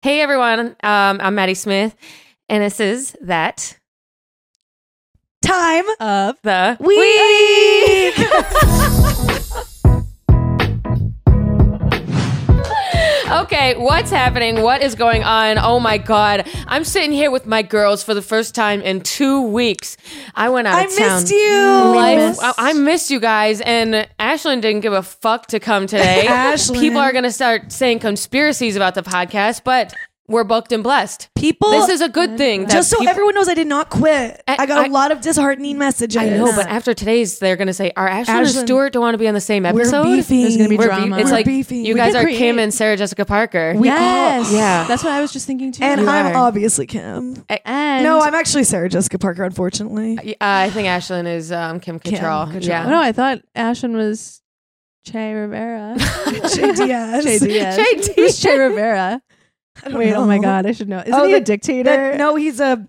Hey everyone, I'm Maddie Smith, and this is that time of the week. Okay, what's happening? What is going on? Oh my God. I'm sitting here with my girls for the first time in 2 weeks. I went out of town. I missed you. I missed you guys, and Ashlyn didn't give a fuck to come today. Ashlyn. People are going to start saying conspiracies about the podcast, but we're booked and blessed. This is a good thing. Just so everyone knows, I did not quit. I got a lot of disheartening messages. I know, but after today's, they're going to say, are Ashlyn and Stuart don't want to be on the same episode? We're beefing. There's going to be drama. It's We're like, beefing. you guys are Kim and Sarah Jessica Parker. Yes. Yeah. That's what I was just thinking too. And You I'm are. obviously Kim. And No, I'm actually Sarah Jessica Parker, unfortunately. I think Ashlyn is Kim Cattrall. Cattrall. Yeah. no, I thought Ashlyn was Che Rivera. JDS. Che Diaz. Che Who's Che Rivera? I don't Wait, know. oh my God, I should know. Isn't he a dictator? No, he's a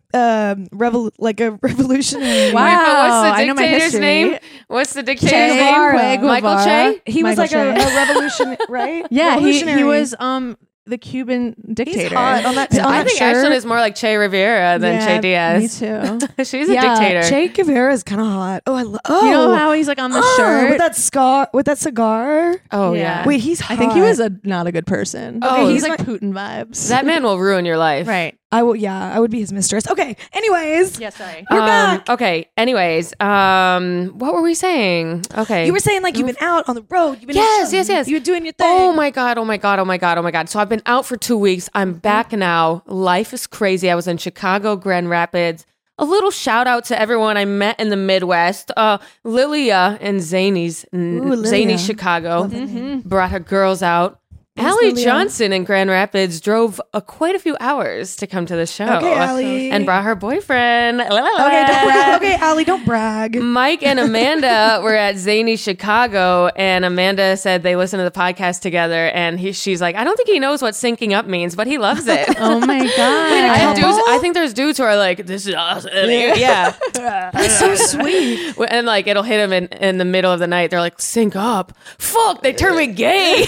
revolutionary. Wow. Wait, but what's the I know my dictator's history. name? What's the dictator's Che name? Guevara. Michael Che? He was Michael like a Che. revolutionary, right? Yeah, he Revolutionary. was the Cuban dictator. He's hot on that. I think Ashlyn is more like Che Rivera than Che Me Diaz. too. She's a dictator. Che Guevara is kind of hot. Oh, I love. Oh, You know how he's like on the shirt? with that cigar. Oh, Yeah. yeah. Wait, he's hot. I think he was not a good person. Oh, he's he's like not- Putin vibes. That man will ruin your life. right. I will. Yeah, I would be his mistress. Okay. Anyways, Yeah, sorry. we're back. Okay. Anyways, what were we saying? Okay. You were saying like you've been out on the road. You've been Yes, out, yes. You were doing your thing. Oh my God. So I've been out for 2 weeks. I'm back now. Life is crazy. I was in Chicago, Grand Rapids. A little shout out to everyone I met in the Midwest. Lilia and Zany's Lilia. Zany Chicago brought her girls out. Who's Allie Lilia? Johnson in Grand Rapids drove quite a few hours to come to the show. Okay, Allie. And brought her boyfriend. Okay, don't brag. Okay, Allie, don't brag. Mike and Amanda were at Zany Chicago, and Amanda said they listened to the podcast together, and she's like, I don't think he knows what syncing up means, but he loves it. Oh my God. I think there's dudes who are like, this is awesome. Yeah. That's so sweet. And like, it'll hit them in the middle of the night. They're like, sync up. Fuck, they turned me gay.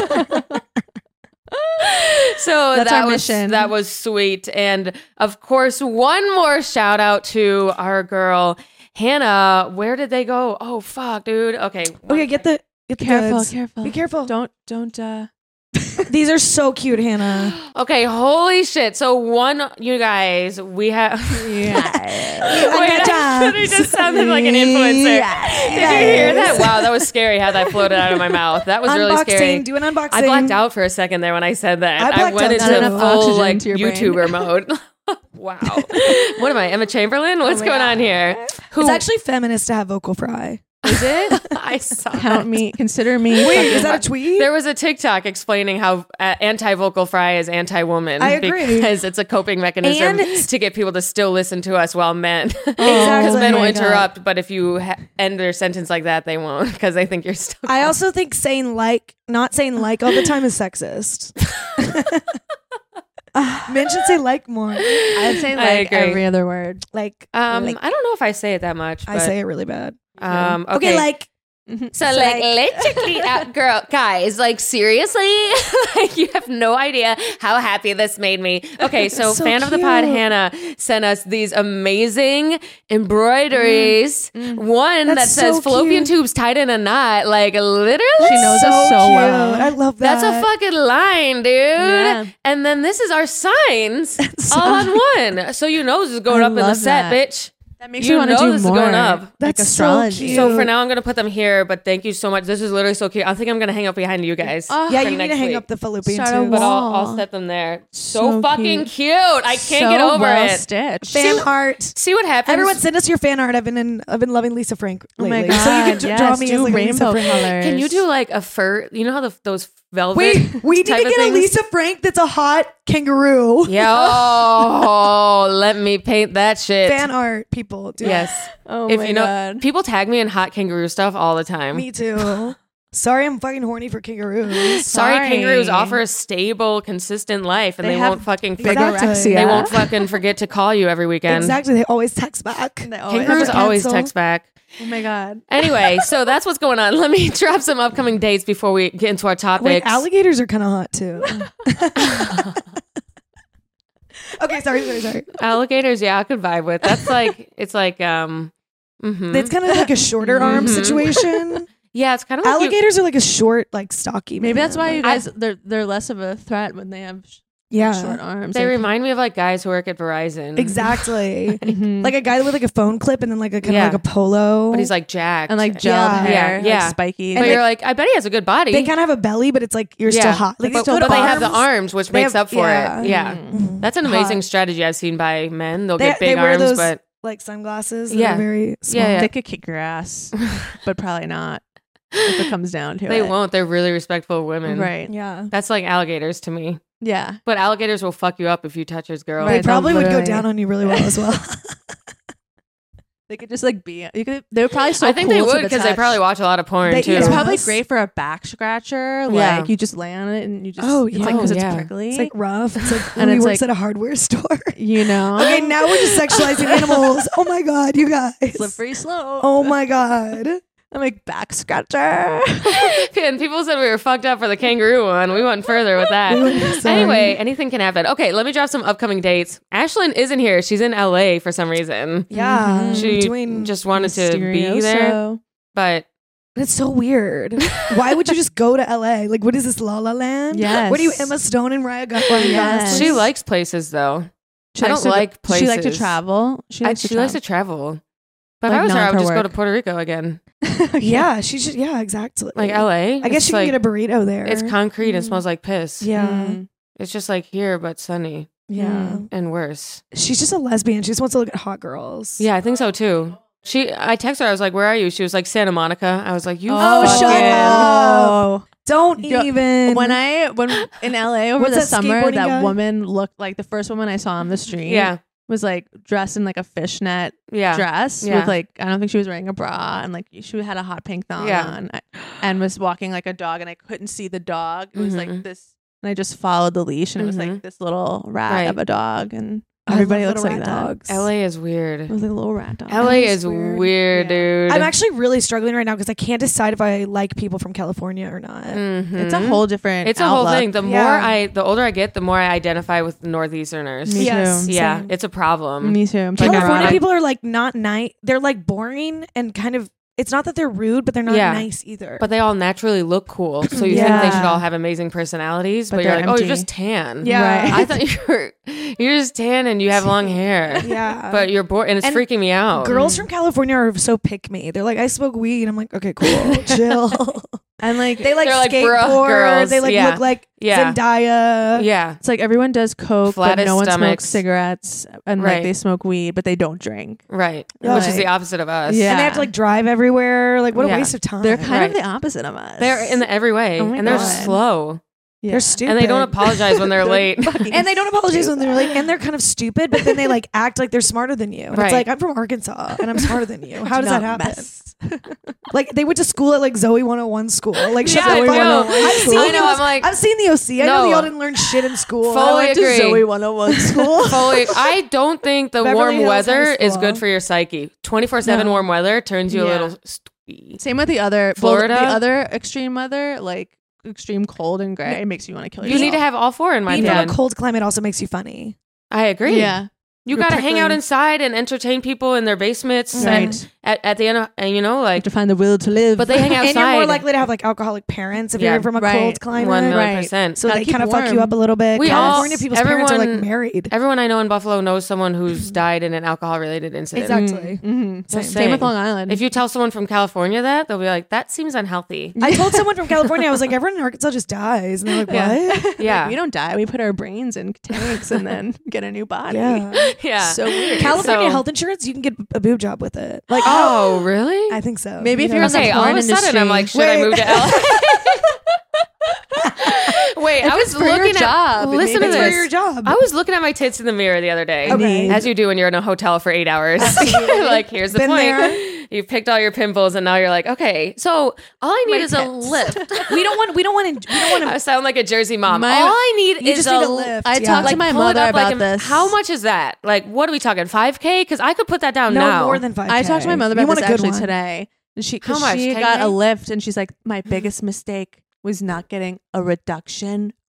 So That's our mission. That was sweet. And of course, one more shout out to our girl, Hannah. Where did they go? Oh, fuck, dude. Okay. Okay, get the Careful, goods. careful. Be careful. Don't. These are so cute, Hannah. Okay, holy shit. So you guys, we have... Wait, I just sounded like an influencer. Did you hear that? Wow, that was scary how that floated out of my mouth. That was really scary. Do an unboxing. I blacked out for a second there when I said that. I I blacked went out into too. Not enough full oxygen like to your brain. YouTuber mode. Wow. What am I, Emma Chamberlain? What's going on here? It's actually feminist to have vocal fry. Is it? I saw Count me. Consider me. Wait, is that a tweet? There was a TikTok explaining how anti-vocal fry is anti-woman. I agree. Because it's a coping mechanism And- to get people to still listen to us while men. Exactly. Because men Oh will my God. interrupt, but if you end their sentence like that, they won't because they think you're still. I also think not saying like all the time is sexist. Men should say like more. I'd say I like agree. every other word. Like, I don't know if I say it that much. I but, say it really bad. Okay. Okay, like, So like, let's check it out, guys. Like seriously, like you have no idea how happy this made me. Okay, so, So fan of the pod, cute. Hannah sent us these amazing embroideries. One That's that says so fallopian cute. tubes tied in a knot. Like literally, She knows so us so cute. well. I love that. that's a fucking line, dude. Yeah. And then this is our signs all on one. So you know this is going I up in the love set, that. bitch. That makes You you want to know do this is more. going up. Like That's so astrology. cute. So for now, I'm going to put them here, but thank you so much. This is literally so cute. I think I'm going to hang up behind you guys. Oh, Yeah, for you need to next hang week. up the fallopian Start a tubes. But wall. I'll set them there. So So fucking cute. cute. I can't get over well it. Stitched. Fan art. See what happens? Everyone send us your fan art. I've been loving Lisa Frank Oh lately. my God. So you can draw yes, me do as like a rainbow Lisa Frank. colors. Can you do like a fur? You know how those velvet? Wait, we need type to of get a things? Lisa Frank that's a hot kangaroo. Yeah. Oh, let me paint that shit. Fan art, people. Do Yes. Oh If my you know, God. people tag me in hot kangaroo stuff all the time. Me too. Sorry, I'm fucking horny for kangaroos. Sorry, Sorry. kangaroos offer a stable, consistent life, and They they have won't fucking Exactly. bigorexia. they won't fucking forget to call you every weekend. Exactly. They always text back. They always- Kangaroos Never always cancel. text back. Oh my God. Anyway, so that's what's going on. Let me drop some upcoming dates before we get into our topics. Wait, alligators are kind of hot too. Okay, sorry. Alligators, yeah, I could vibe with. That's like it's like mhm. It's kind of like a shorter arm situation. Yeah, it's kind of like Alligators are like a short, like stocky. Maybe man. that's why you guys they're less of a threat when they have short arms. they remind me of like guys who work at Verizon. Exactly. Mhm. Like a guy with like a phone clip and then like a kind Yeah. of like a polo. But he's like jacked. and like gelled Yeah. hair, Yeah, yeah. like spiky. but and you're like, I bet he has a good body. they kind of have a belly, but it's like you're still hot. Like but, still but they have the arms. arms, which They makes have- up for yeah. it. Yeah. Mhm. That's an amazing Hot. strategy I've seen by men. They'll They, get big they wear arms, those but like sunglasses. That Yeah. are very small. Yeah. They could kick your ass, but probably not if it comes down to they it. won't. They're really respectful women. Right. Yeah. That's like alligators to me. Yeah. But alligators will fuck you up if you touch his girl. Right. They probably would go literally- down on you really well as well. They could just like be. You could. They would probably so. I think cool they to would the because they touch. probably watch a lot of porn They- too. It's Yeah. probably Yes. great for a back scratcher. Like Yeah. you just lay on it and you just. Oh, It's yeah. like because Oh, it's yeah. prickly. It's like rough. It's like And he it's works like- at a hardware store. you know. Okay, now we're just sexualizing animals. Oh my god, you guys. Slippery slope. Oh my god. I'm like back scratcher. And people said we were fucked up for the kangaroo one. We went further with that. Anyway, anything can happen. Okay, let me drop some upcoming dates. Ashlyn isn't here. She's in LA for some reason. Yeah, She doing. just wanted to be there. Mysterioso. But It's so weird. Why would you just go to LA? Like, what is this, La La Land? Yes. What are you, Emma Stone and Ryan Yes. Gosling? she likes places though. She I likes don't to- like places. She likes to travel. She likes to travel. But if Like I was her, I not would for just go work. to Puerto Rico again. Yeah, she should. Yeah, exactly. Like LA. I guess she can get a burrito there. It's concrete and smells like piss. Yeah, Mm. It's just like here, but sunny yeah. and worse. She's just a lesbian. She just wants to look at hot girls. Yeah, I think so too. I texted her. I was like, "Where are you?" She was like, "Santa Monica." I was like, "You Oh, fucking-" shut up. Don't Yo, even. When in LA over What's the that summer, skateboarding that guy? woman looked like the first woman I saw on the street. Yeah, was like dressed in like a fishnet yeah. dress Yeah. with like I don't think she was wearing a bra and like she had a hot pink thong Yeah. on and was walking like a dog and I couldn't see the dog. It was Mhm. like this, and I just followed the leash and it was Mhm. like this little rat Right. of a dog and I love everybody looks little like rat that. dogs. LA is weird. It was like a little rat dog. LA is is weird. weird, Yeah. dude. I'm actually really struggling right now because I can't decide if I like people from California or not. Mhm. It's a whole different. It's a whole outlook. thing. The Yeah. the older I get, the more I identify with the Northeasterners. Me Yes. too. Yeah, Same. it's a problem. Me too. I'm Like, trying to California ironic. people are like not nice. They're like boring and kind of. It's not that they're rude, but they're not Yeah. nice either. But they all naturally look cool, so you think they should Yeah. all have amazing personalities. But But, you're they're like, oh, you're empty. just tan. Yeah. Right. I thought you're just tan and you have long hair. yeah, But you're bored, and it's And freaking me out. girls from California are so pick me. They're like, I smoke weed. I'm like, okay, cool, chill. and like They like They're like, skateboard. bruh, girls. They like Yeah. look like Yeah. Zendaya. Yeah, it's like everyone does coke, but Flattest no one stomachs. smokes cigarettes, and Right. like they smoke weed, but they don't drink. right. Yeah. Which is the opposite of us. Yeah. And they have to like drive everywhere. Like, what Yeah. a waste of time. They're kind Right. of the opposite of us. They're in every way, Oh my and they're God. slow, Yeah. They're stupid. and they don't apologize when they're late. And they don't apologize when they're like, and they're kind of stupid, but then they like act like they're smarter than you. And Right. it's like, I'm from Arkansas and I'm smarter than you. How Do does that not happen? mess. Like they went to school at like Zoe 101 school. Like, shut Yeah, the I fuck know. up. I've seen I know, those- I'm like- I've seen the OC. I know No. y'all didn't learn shit in school. Fully I went to agree. Zoe. Zoe 101 school. Fully, I don't think the Beverly warm Hills weather High is School. good for your psyche. 24/7 No. warm weather turns you a Yeah. little stupid. Same with the other Florida? the other extreme weather, like extreme cold and gray, it makes you want to kill You yourself. need to have all four in my Being from opinion. a cold climate also makes you funny. I agree. Yeah. You You're got to hang out prickling. inside and entertain people in their basements Right. and at the end of, and you know, You like, have to find the will to live. but they hang outside. And you're more likely to have like alcoholic parents if Yeah. you're from a Right. cold climate. 1,000,000%. So Gotta they keep kind of fuck you warm. up a little bit. We California all- people's parents are like everyone- married. Everyone I know in Buffalo knows someone who's died in an alcohol related incident. Exactly. Mhm. Same. Same with saying. Long Island. If you tell someone from California that, they'll be like, that seems unhealthy. I told someone from California, I was like, everyone in Arkansas just dies. And they're like, Yeah. what? Yeah. we don't die, we put our brains in tanks and then get a new body. Yeah. Yeah. So weird. California So- health insurance, you can get a boob job with it. Like, Oh, really? I think so. Maybe if You you're know, in the Okay, all of porn a sudden industry. I'm like, should I Wait. move to LA? Wait, I was it's for your looking job, at. it Listen to it's this. for your job. I was looking at my tits in the mirror the other day, Okay. as you do when you're in a hotel for 8 hours. Like, here's the Been point: there. you've picked all your pimples, and now you're like, okay, so all I need is a tits. lift. we don't want to. I sound like a Jersey mom. My- all I need You is just need a a lift. I Yeah. talked to my pull it mother up, about this. How much is that? Like, what are we talking? 5K? Because I could put that down No now. more than 5K. I talked to my mother You about want this a good actually one. today. And How because much? she 10K? got a lift and she's like, my biggest mistake was not getting a reduction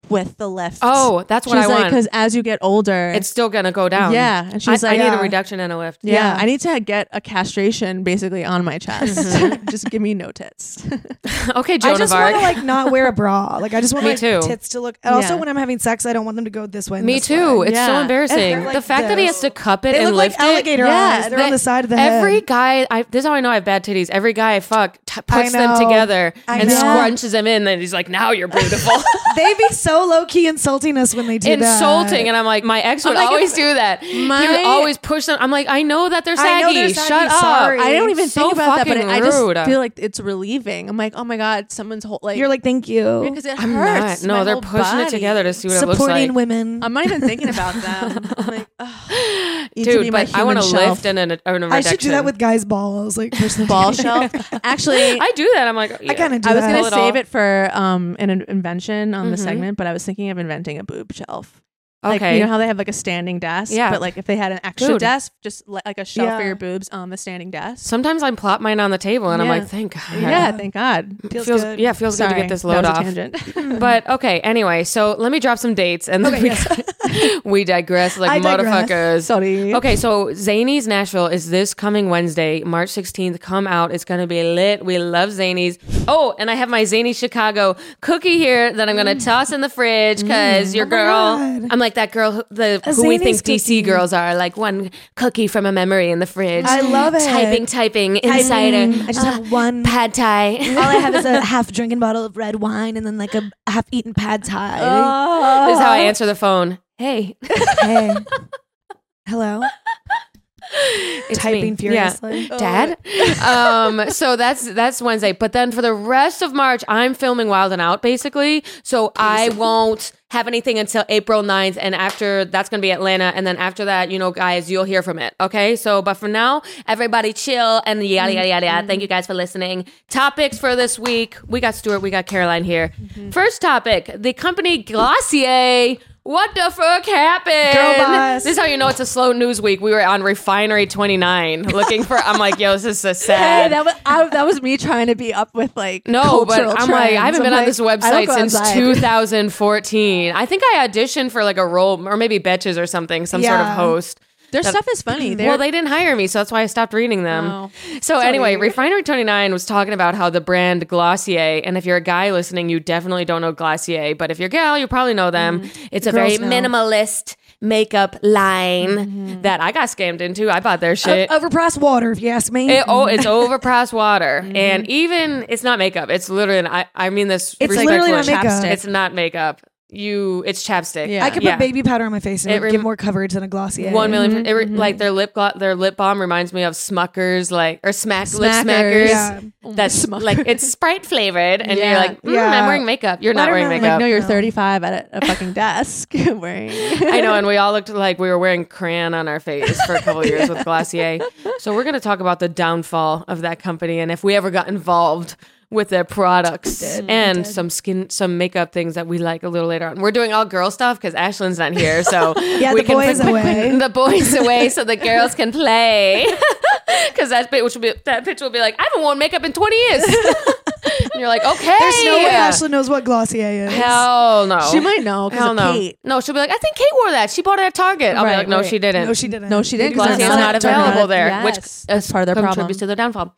with the lift. Oh, that's what she's I like, want. because as you get older, It's still gonna go down. yeah. And she's I like, need yeah. a reduction and a lift. yeah, Yeah. I need to get a castration basically on my chest. Just give me no tits. Okay, I Joan of just Arc. want to like not wear a bra. Like I just want Me my too. tits to look. And also Yeah. when I'm having sex, I don't want them to go this way. And Me this too. way. It's so Yeah. embarrassing. They're like the fact that he has this. to cup it They and look like lift alligator it. eyes. They're on the side of the head. Every guy, this is how I know I have bad titties. Every guy I fuck puts them know. together I and know. scrunches them in. And he's like, now you're beautiful. They be so low key insulting us when they do that. Insulting. And I'm like, my ex would like, always do that. He would always push them. I'm like, I know that they're I know saggy. they're saggy. Shut Sorry. up. I don't even So think about that, but fucking I just rude. feel like it's relieving. I'm like, oh my god, someone's whole like You're like, thank you. because it I'm hurts. not. No, my they're whole pushing it body. together to see what it looks Supporting like. women. I'm not even thinking about them. I'm like, oh, Dude, but I want to lift and an erection. I should do that with guys' balls. Like push them ball together. shelf. Actually, I do that. I'm like, I kind of do I was that. gonna Pull it save all. it for an invention on the Mhm. segment, but I was thinking of inventing a boob shelf. Like, okay. you know how they have like a standing desk? Yeah. But like if they had an extra Dude. desk, just like a shelf for Yeah. your boobs on the standing desk. Sometimes I plop mine on the table and I'm Yeah. like, thank God. Yeah, thank God. Feels feels good. yeah, feels good to Sorry, get this that load was a off. tangent. But okay, anyway, so let me drop some dates and then we digress like I digress. motherfuckers. Sorry. Okay, so Zany's Nashville is this coming Wednesday, March 16th. Come out. It's going to be lit. We love Zany's. Oh, and I have my Zany Chicago cookie here that I'm going to toss in the fridge because your my girl, God. I'm like that girl who we Zany's think DC cookie. girls are, like one cookie from a memory in the fridge. I love it. Typing inside I just have one. pad thai. All I have is a half drinking bottle of red wine and then like a half eaten pad thai. This is how I answer the phone. Hey. Hey. Hello. It's Typing me. Yeah. furiously. Dad. So that's Wednesday. But then for the rest of March, I'm filming Wild and Out basically. So I won't have anything until April 9th. And after that's going to be Atlanta. And then after that, you know, guys, you'll hear from it. Okay. So, but for now, everybody chill and yada, yada, yada, yada. Thank you guys for listening. Topics for this week. We got Stuart. We got Caroline here. First topic, the company Glossier. What the fuck happened? Girl boss. This is how you know it's a slow news week. We were on Refinery 29 looking for, I'm like, yo, this is so sad. Hey, that was me trying to be up with like No, but cultural I'm like, I trends. haven't I'm been on like, this I don't website go since outside. 2014. I think I auditioned for like a role or maybe Betches or something, some sort of Yeah. host. Their stuff is funny. Well, they didn't hire me, so that's why I stopped reading them. Oh, So anyway, Refinery 29 was talking about how the brand Glossier, and if you're a guy listening, you definitely don't know Glossier, but if you're a gal, you probably know them. It's a Girls very know. minimalist makeup line that I got scammed into. I bought their shit. Overpriced water, if you ask me. It's overpriced water, and even it's not makeup. It's literally, I mean this. It's literally not respectfully. makeup. It's not makeup. It's chapstick. Yeah. I could put baby powder on my face and it would give more coverage than a Glossier. 1 million. Like their lip balm reminds me of Smuckers, like or lip smackers. Yeah. That's like it's Sprite flavored, and you're Yeah. like, I'm wearing makeup. You're not wearing Watermelon. makeup. Like, no, you're No. 35 at a fucking desk wearing. I know, and we all looked like we were wearing crayon on our face for a couple of years with Glossier. So we're going to talk about the downfall of that company and if we ever got involved with their products and some makeup things that we like a little later on. We're doing all girl stuff because Ashlyn's not here, so Yeah, we the boys put away. the boys away so the girls can play. Because that bitch will be like, I haven't worn makeup in 20 years. And you're like, okay. There's no way Ashley knows what Glossier is. Hell no. She might know because Hell of no. Kate. No, she'll be like, I think Kate wore that. She bought it at Target. I'll be Right, like, no, right. she didn't. No, she didn't. No, she didn't. Glossier is Glossier not is available not- there, yes, which that's part of their problem. contributes to their downfall.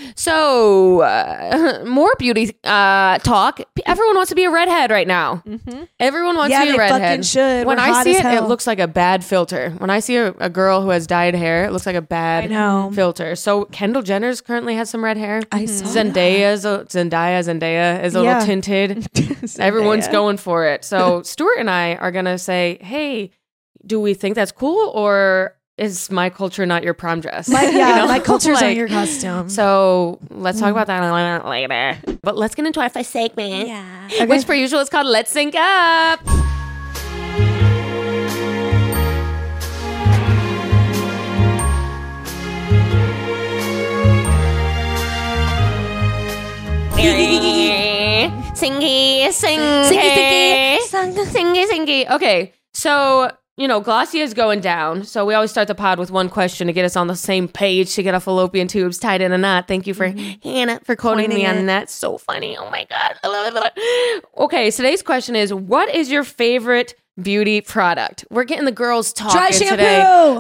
So, more beauty talk. Everyone wants to be a redhead right now. Everyone wants Yeah, to be a they redhead. fucking should. When We're I hot see as it, it hell. looks like a bad filter. When I see a girl who has dyed hair, it looks like a bad I know. filter. So Kendall Jenner's currently has some red hair. I saw Zendaya is a Yeah. little tinted. Everyone's going for it. So Stuart and I are gonna say, hey, do we think that's cool, or is my culture not your prom dress? My culture's Like, on your costume. So let's talk about that later. But let's get into our first segment, Yeah. which per usual is called Let's Sync Up. Singy. Okay, so Glossier is going down. So we always start the pod with one question to get us on the same page, to get our fallopian tubes tied in a knot. Thank you for Hannah for quoting me on that. So funny. Oh my God. I love it. Okay, so today's question is, what is your favorite beauty product? We're getting the girls talking Dry shampoo. today.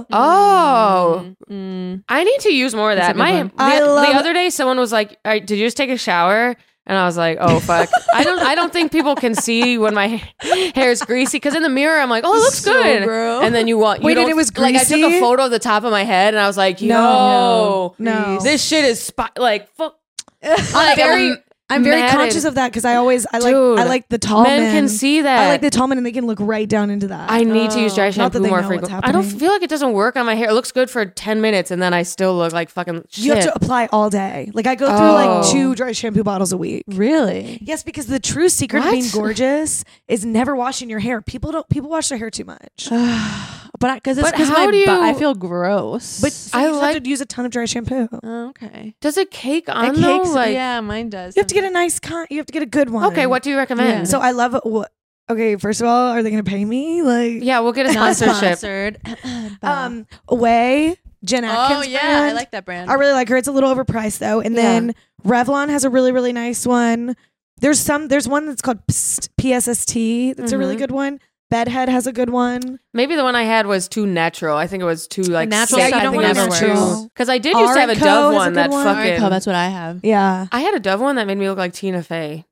Oh. I need to use more of that. The other day someone was like, all right, did you just take a shower? And I was like, oh fuck. I don't think people can see when my hair is greasy, because in the mirror I'm like, oh, it looks So good. gross. And then Wait, and it was like, I took greasy? a photo of the top of my head and I was like, No. this shit is fuck. I'm very conscious of that because I like the tall men. Men can see that. I like the tall men and they can look right down into that. I need to use dry Not that shampoo they more know what's frequently. I don't happening. feel like it doesn't work on my hair. It looks good for 10 minutes and then I still look like fucking shit. You have to apply all day. Like I go through like 2 dry shampoo bottles a week. Really? Yes, because the true secret of What? being gorgeous is never washing your hair. People wash their hair too much. But because it's But because how my do you- butt, I feel gross. But so I you like- have to use a ton of dry shampoo. Oh, okay. Does it cake on It though? cakes, Like, yeah, mine does. You have to get a nice you have to get a good one. okay, what do you recommend? Yeah. So I love okay, first of all, are they going to pay me? Like Yeah, we'll get a Not sponsorship. sponsored. Away, Jen Atkins oh yeah, brand. I like that brand. I really like her. It's a little overpriced though. And then Revlon has a really, really nice one. There's one that's called PSST. That's a really good one. Bedhead has a good one. Maybe the one I had was too natural. I think it was too like natural safe. side you don't thing want never natural. works. Because I did used to have a Arenco Dove has a one good that one. fucking. Alright, that's what I have. Yeah. I had a Dove one that made me look like Tina Fey.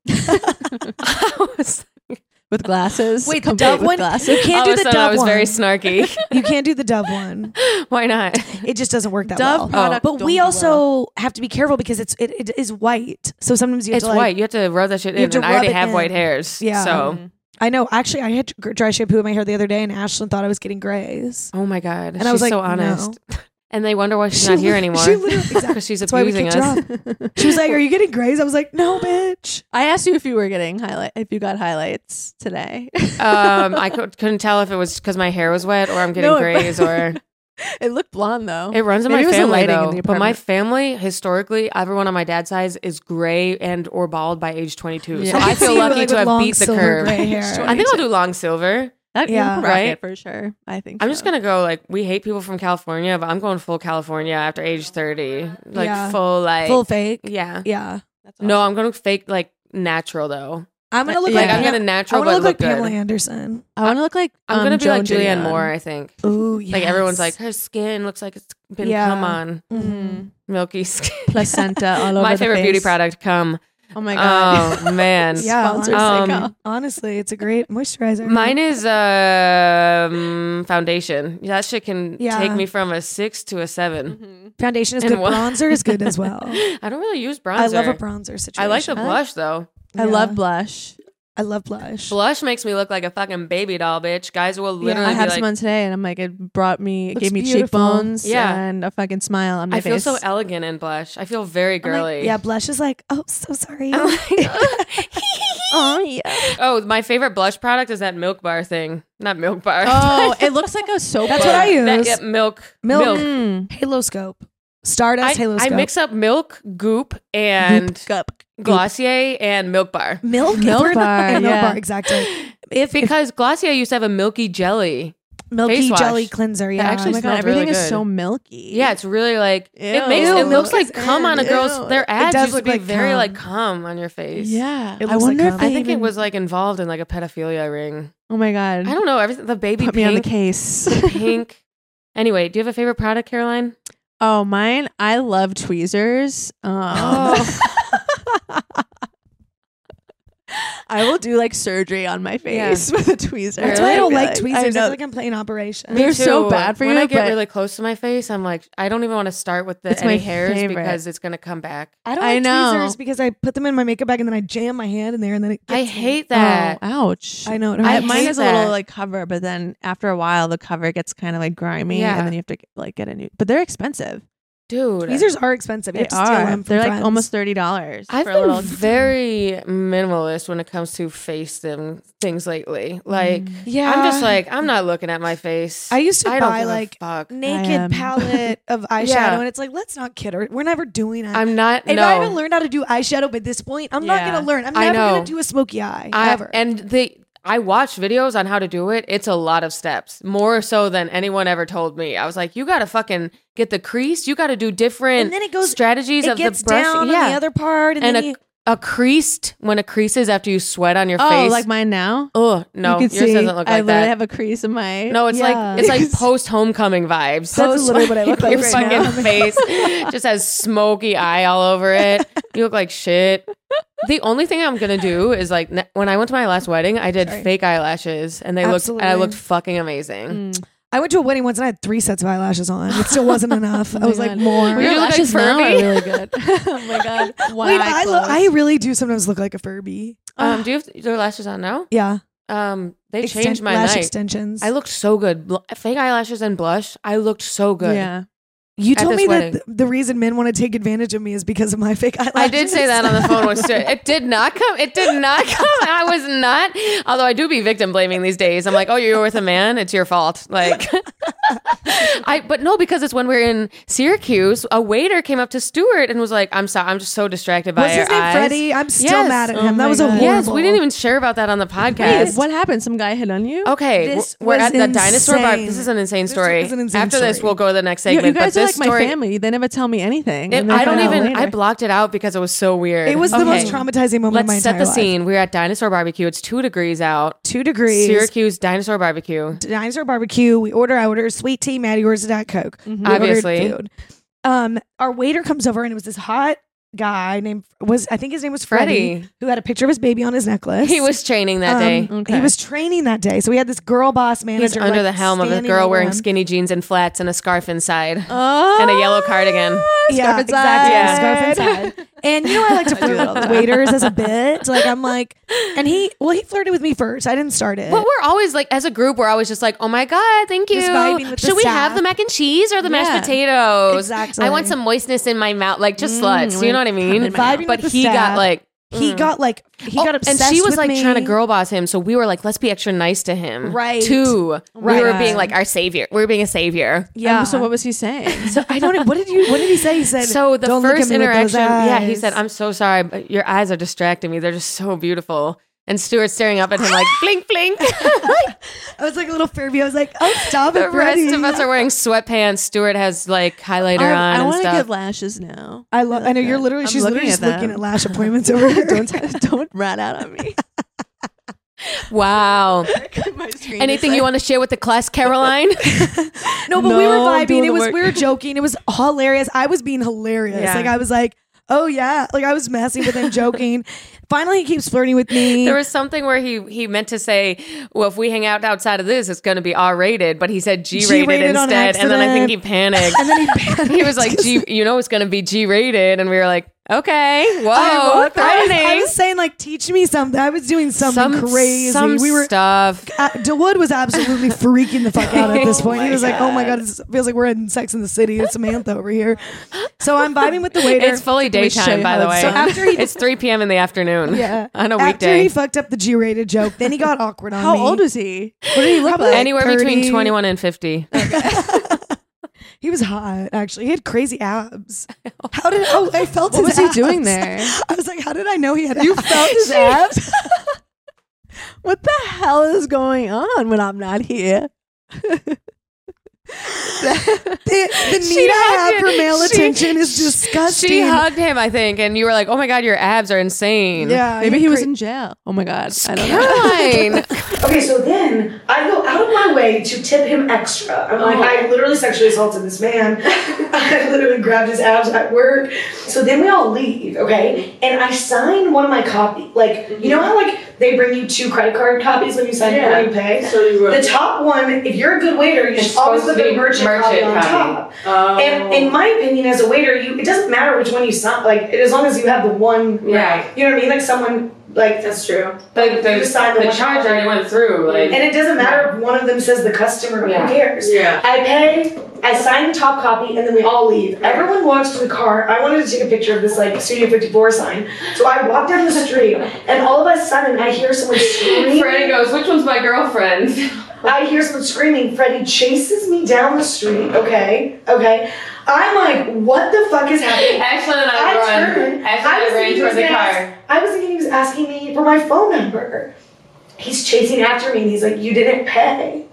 I was, With glasses. Wait, the Complete Dove with one? Glasses. You can't all do of a the sudden I Dove was one. very snarky. You can't do the Dove one. Why not? It just doesn't work that Dove well. product But don't we do also well. have to be careful because it is white. So sometimes you have It's to like, white. You have to rub that shit you have in. to And I rub already it have in. white hairs. Yeah. So, I know. Actually, I had dry shampoo in my hair the other day, and Ashlyn thought I was getting grays. oh my God. And she's I was like, so no. honest. And they wonder why she's not here anymore. She literally, exactly. Because she's That's why we abusing kicked us. her off. She was like, "Are you getting grays?" I was like, "No, bitch." I asked you if you were getting if you got highlights today. I couldn't tell if it was because my hair was wet or I'm getting No, grays or It looked blonde though. it runs in Maybe my it was the family lighting in though. the But my apartment. family, historically, everyone on my dad's side is gray and or bald by age 22. Yeah. So I I can feel see you, lucky like, to with have long beat the silver curve. gray hair. I think I'll do long silver. That Yeah. yeah, Right? for sure. I think I'm so. just gonna go like we hate people from California, but I'm going full California after age 30. Like Yeah. full like Full fake. Yeah. Yeah. That's No, awesome. I'm gonna fake like natural though. I'm gonna look Yeah. like Like I'm Pam- gonna I natural want to but look like look Pamela good. Anderson. I want to look like I'm gonna be like Joan Julianne Didion. Moore, I think. Ooh, Like everyone's like her skin looks like it's been Yeah. come on. Mhm. Milky skin. Placenta all over My the favorite beauty face. product, come. Oh my god. Oh man. Yeah, Sponsor honestly, it's a great moisturizer. Mine is foundation. That shit can Yeah. take me from a 6 to a 7. Foundation is And good. what? Bronzer is good as well. I don't really use bronzer. I love a bronzer situation. I like the blush though. I love blush. I love blush. Blush makes me look like a fucking baby doll, bitch. Guys will literally I be had like, some on today, and I'm like, it Looks gave me beautiful. cheekbones, Yeah. and a fucking smile on my I face. feel so elegant in blush. I feel very I'm like, girly. yeah, blush is like, oh, so sorry. I'm like, Oh yeah. oh, my favorite blush product is that Milk Bar thing. Not Milk Bar. Oh, it looks like a soap. That's what I use. That, yeah, milk. Milk. Mm. Halo Scope. Stardust Halo I Scope. mix up Milk, Goop, and Cup. Glossier and Milk Bar. Milk Milk Bar, and Milk yeah. Bar, exactly. If Because Glossier used to have a milky jelly. milky face wash. jelly cleanser, yeah. actually Oh my smells god, everything really is good. so milky. Yeah, it's really like Ew. it looks like Ew. cum on a girl's. Ew. Their ads does used to look be like very cum. like cum on your face. Yeah. It I looks wonder like if cum. I they think it even- was like involved in like a pedophilia ring. Oh my god. I don't know everything. The baby Put pink, me on the case. pink. Anyway, do you have a favorite product, Caroline? Oh, mine. I love tweezers. Oh. I will do like surgery on my face with a tweezer. That's why I don't like I tweezers. It's know. like I'm playing Operation. They're so bad for when you, I get but- really close to my face, I'm like, I don't even want to start with the It's any my hairs favorite. because it's gonna come back. I don't I like know. tweezers because I put them in my makeup bag and then I jam my hand in there and then it gets I me. hate that. Oh, ouch. I know. It I hurts. Mine hate is a little that. like cover, but then after a while, the cover gets kind of like grimy, Yeah. and then you have to like get a new. But they're expensive. Dude. Tweezers are expensive. You They have to steal are. them from They're like friends. almost $30. I've for a been little. very minimalist when it comes to face things lately. Like, Yeah. I'm just like, I'm not looking at my face. I used to I don't buy give a like fuck. naked palette of eyeshadow, Yeah. and it's like, let's not kid her. We're never doing it. I'm not. If no. I haven't learned how to do eyeshadow by this point, I'm not Yeah. gonna learn. I'm I never know. gonna do a smoky eye ever. And I watched videos on how to do it. It's a lot of steps, more so than anyone ever told me. I was like, you got to fucking get the crease. You got to do different And then it goes strategies it of the gets brush. down on the other part, and then a creased, when a creases after you sweat on your Oh, face. like mine now? Oh, no, You yours can see doesn't look I like literally that. have a crease in my... No, it's Yeah. like post homecoming vibes. That's literally what I look like Your right fucking now. face just has smoky eye all over it. You look like shit. The only thing I'm gonna do is like when I went to my last wedding, I did fake eyelashes, and I Absolutely. looked fucking amazing. I went to a wedding once and I had 3 sets of eyelashes on. It still wasn't enough. I was like, more. You Your look like lashes now are Furby. really good. Oh my god. Wait, I really do sometimes look like a Furby. Do you have your lashes on now? Yeah. They changed my lash night. extensions. I looked so good. Fake eyelashes and blush. I looked so good. Yeah. You at told this me wedding. that the reason men want to take advantage of me is because of my fake eyelashes. I did say that on the phone with Stuart. It did not come. I was not. Although I do be victim blaming these days. I'm like, oh, you're with a man. It's your fault. Like, but no, because it's when we're in Syracuse, a waiter came up to Stuart and was like, I'm sorry, I'm just so distracted by Was your his name eyes. Freddie? I'm still Yes. mad at Oh him. That my was a God. horrible. Yes, we didn't even share about that on the podcast. Wait, what happened? Some guy hit on you? Okay, This we're was at the dinosaur bar. insane. This is an insane story. is an insane After this, story. we'll go to the next You, segment. you guys but are this like story, my family. They never tell me anything. It, and then I don't find out even. later. I blocked it out because it was so weird. It was the Okay. most traumatizing moment of my Let's set entire the life. scene. We're at Dinosaur Barbecue. It's 2 degrees out. 2 degrees. Syracuse Dinosaur Barbecue. Dinosaur barbecue. We order sweet tea. Maddie orders a Diet Coke. We ordered Obviously. food. Our waiter comes over and it was this hot guy I think his name was Freddie. Freddie, who had a picture of his baby on his necklace. He was training that day. Okay. He was training that day. So we had this girl boss manager. He's under like, the helm of a standing girl over wearing him. skinny jeans and flats and a scarf inside Oh, and a yellow cardigan. Yeah, Scarf exactly. inside. Scarf inside. And you know, I like to flirt with the waiters as a bit. Like I'm like, and he flirted with me first. I didn't start it. But we're always like, as a group, we're always just like, oh my God, thank you. Just vibing with the Should we have staff. the mac and cheese or the mashed Yeah. potatoes? Exactly. I want some moistness in my mouth, like just sluts. You know what I mean? in my Vibing But with the he got staff. like, He got obsessed and she was with like me. trying to girl boss him, so we were like, let's be extra nice to him, Right. Too. We Right. were being like our savior. We were being a savior. Yeah. So what was he saying? So I don't know. What did he say? He said, So the "Don't look at first me with those interaction, yeah, he eyes." said, "I'm so sorry, but your eyes are distracting me. They're just so beautiful." And Stuart's staring up at him like, blink, blink. I was like a little Furby. I was like, oh, stop The it, Freddie. rest of us are wearing sweatpants. Stuart has like highlighter on I and want to stuff. get lashes now. I know you're literally. I'm She's literally looking just at looking them. at lash appointments over here. Don't rat out on me. Wow. My screen Anything is you like- want to share with the class, Caroline? No, but we were No, I'm vibing. doing It the was work. we were joking. It was hilarious. I was being hilarious. Yeah. Like I was like, oh yeah. Like I was messing with him, joking. Finally, he keeps flirting with me. There was something where he meant to say, well, if we hang out outside of this, it's going to be R-rated, but he said G-rated G-rated on instead. And then I think he panicked. and then he panicked. He was like, it's going to be G-rated. And we were like, okay, whoa, I threatening. was saying like, teach me something. I was doing something crazy. Some we were. stuff. DeWood was absolutely freaking the fuck out at this point. Oh He was like, "Oh my god, it feels like we're in Sex in the City." It's Samantha over here. So I'm vibing with the waiter. It's fully me show daytime, you by how the it's way. done. So after he- it's 3 p.m. in the afternoon. Yeah. On a After weekday. he fucked up the G-rated joke, then he got awkward on How me. old was he? What did he look Probably like? Anywhere 30. between 21 and 50. He was hot, actually. He had crazy abs. How did? Oh, I felt. What his was he abs. doing there? I was like, how did I know he had? You abs? felt his abs? What the hell is going on when I'm not here? The She need I hugged have for him. male She- attention is disgusting. She hugged him, I think, and you were like, "Oh my god, your abs are insane." Yeah, Maybe had he was cra- in jail. Oh my god. I don't know. Caroline. Okay, so then I go out of my way to tip him extra. I'm like, I literally sexually assaulted this man. I literally grabbed his abs at work. So then we all leave, okay? And I sign one of my copies. Like, you know how like they bring you 2 credit card copies when you sign when you pay? So you wrote The top one, if you're a good waiter, you should always put the merchant copy on top. And in my opinion, as a waiter, it doesn't matter which one you sign. Like, as long as you have the one, Right. you know what I mean? Like someone, like That's true. you decide the one charge already went through. Like, and it doesn't matter if one of them says the customer, Yeah. who cares? Yeah. I pay, I sign the top copy, and then we all leave. Everyone walks to the car. I wanted to take a picture of this like Studio 54 sign. So I walk down the street, and all of a sudden I hear someone screaming. Freddie goes, which one's my girlfriend? I hear someone screaming. Freddie chases me down the street. Okay. I'm like, what the fuck is happening? Ashlyn and I run. turned. Ashlyn and I ran thinking he toward was the gonna car. ask- I was thinking he was asking me for my phone number. he's chasing after me and he's like, you didn't pay.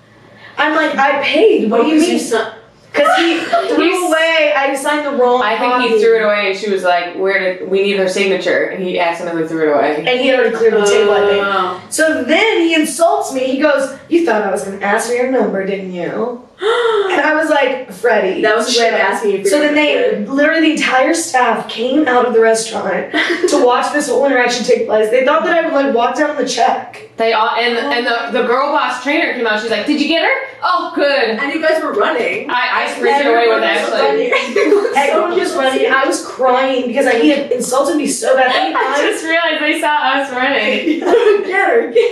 I'm like, I paid. What do you mean? Because he threw away, I signed the wrong I think copy. he threw it away and she was like, we need her signature. And he accidentally threw it away. And he had already cleared the table, I think. So then he insults me. He goes, you thought I was going to ask for your number, didn't you? And I was like, Freddie. That was a way of asking you for So your then number. literally the entire staff came out of the restaurant to watch this whole interaction take place. They thought that I would like walk down the check. They all and the girl boss trainer came out. She's like, "Did you get her? Oh, good." And you guys were running. I sprinted away with Ashley. Everyone was running. I was crying because he had insulted me so bad. I just realized they saw us running. Get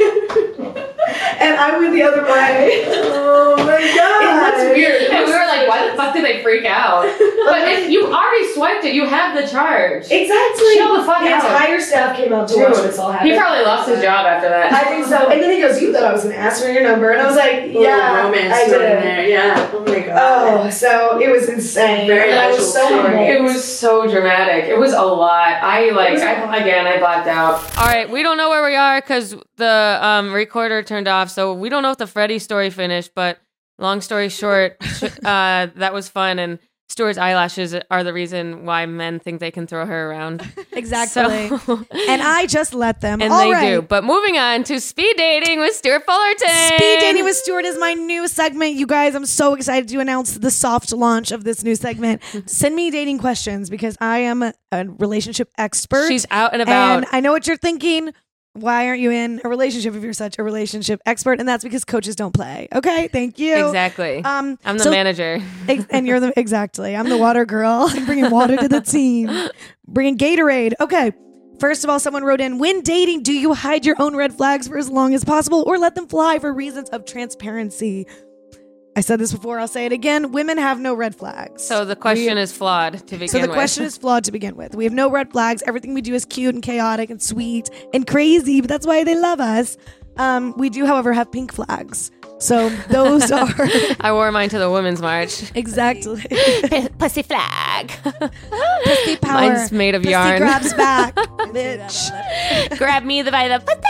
her. And I went the other way. Oh my god. That's weird. And we were like, "Why the fuck did they freak out?" But if you already swiped it, you have the charge. Exactly. Chill the fuck the out. entire staff came out to watch this all happen. He probably lost his job after that. I think so. And then he goes, you thought I was going to ask for your number. And I was like, yeah, romance I story did. there. Yeah. Oh my god. Oh, so it was insane. Very and I actual was so story. humbled. It was so dramatic. It was a lot. I blacked out. All right, we don't know where we are because the recorder turned off, so we don't know if the Freddie story finished. But long story short, that was fun, and Stuart's eyelashes are the reason why men think they can throw her around. Exactly. So- And I just let them. and All they right. do. But moving on to speed dating with Stuart Fullerton. Speed Dating with Stuart is my new segment. You guys, I'm so excited to announce the soft launch of this new segment. Send me dating questions because I am a relationship expert. She's out and about. And I know what you're thinking. Why aren't you in a relationship if you're such a relationship expert? And that's because coaches don't play. Okay, thank you. Exactly. I'm the so- manager. And you're the exactly. I'm the water girl. I'm bringing water to the team. Bringing Gatorade. Okay. First of all, someone wrote in, when dating, do you hide your own red flags for as long as possible or let them fly for reasons of transparency? I said this before, I'll say it again. Women have no red flags. So the question is flawed to begin So the with. question is flawed to begin with. We have no red flags. Everything we do is cute and chaotic and sweet and crazy, but that's why they love us. We do, however, have pink flags. So those are I wore mine to the Women's March. exactly Pussy flag. pussy power. Mine's made of Pussy yarn. grabs back, bitch. Grab me by the pussy.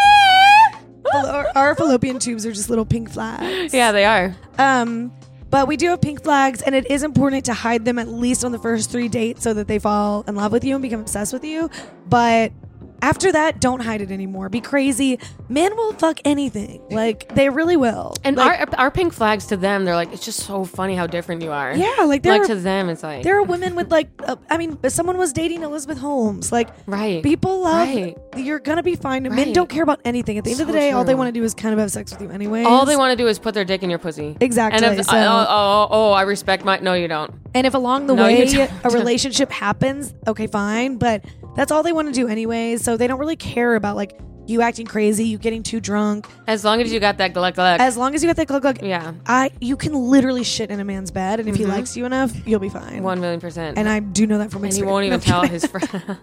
Our fallopian tubes are just little pink flags. Yeah, they are. But we do have pink flags, and it is important to hide them at least on the first 3 dates so that they fall in love with you and become obsessed with you. But after that, don't hide it anymore. Be crazy. Men will fuck anything. Like, they really will. And like, our pink flags to them, they're like, it's just so funny how different you are. yeah, like there Like are, to them, it's like, there are women with like, if someone was dating Elizabeth Holmes, like right. people love. Right. You're gonna be fine. Men Right. don't care about anything. At the end of the So day, all they true. want to do is kind of have sex with you anyway. All they want to do is put their dick in your pussy. Exactly. And if, So- I respect my. No, you don't. And if along the No, way you don't. a relationship happens, okay, fine. But that's all they want to do anyways. So they don't really care about like you acting crazy, you getting too drunk. As long as you got that gluck gluck. As long as you got that glug, Yeah. you can literally shit in a man's bed, and if he likes you enough, you'll be fine. 1,000,000%. And I do know that from And he experience. won't even No, tell kidding. his friend.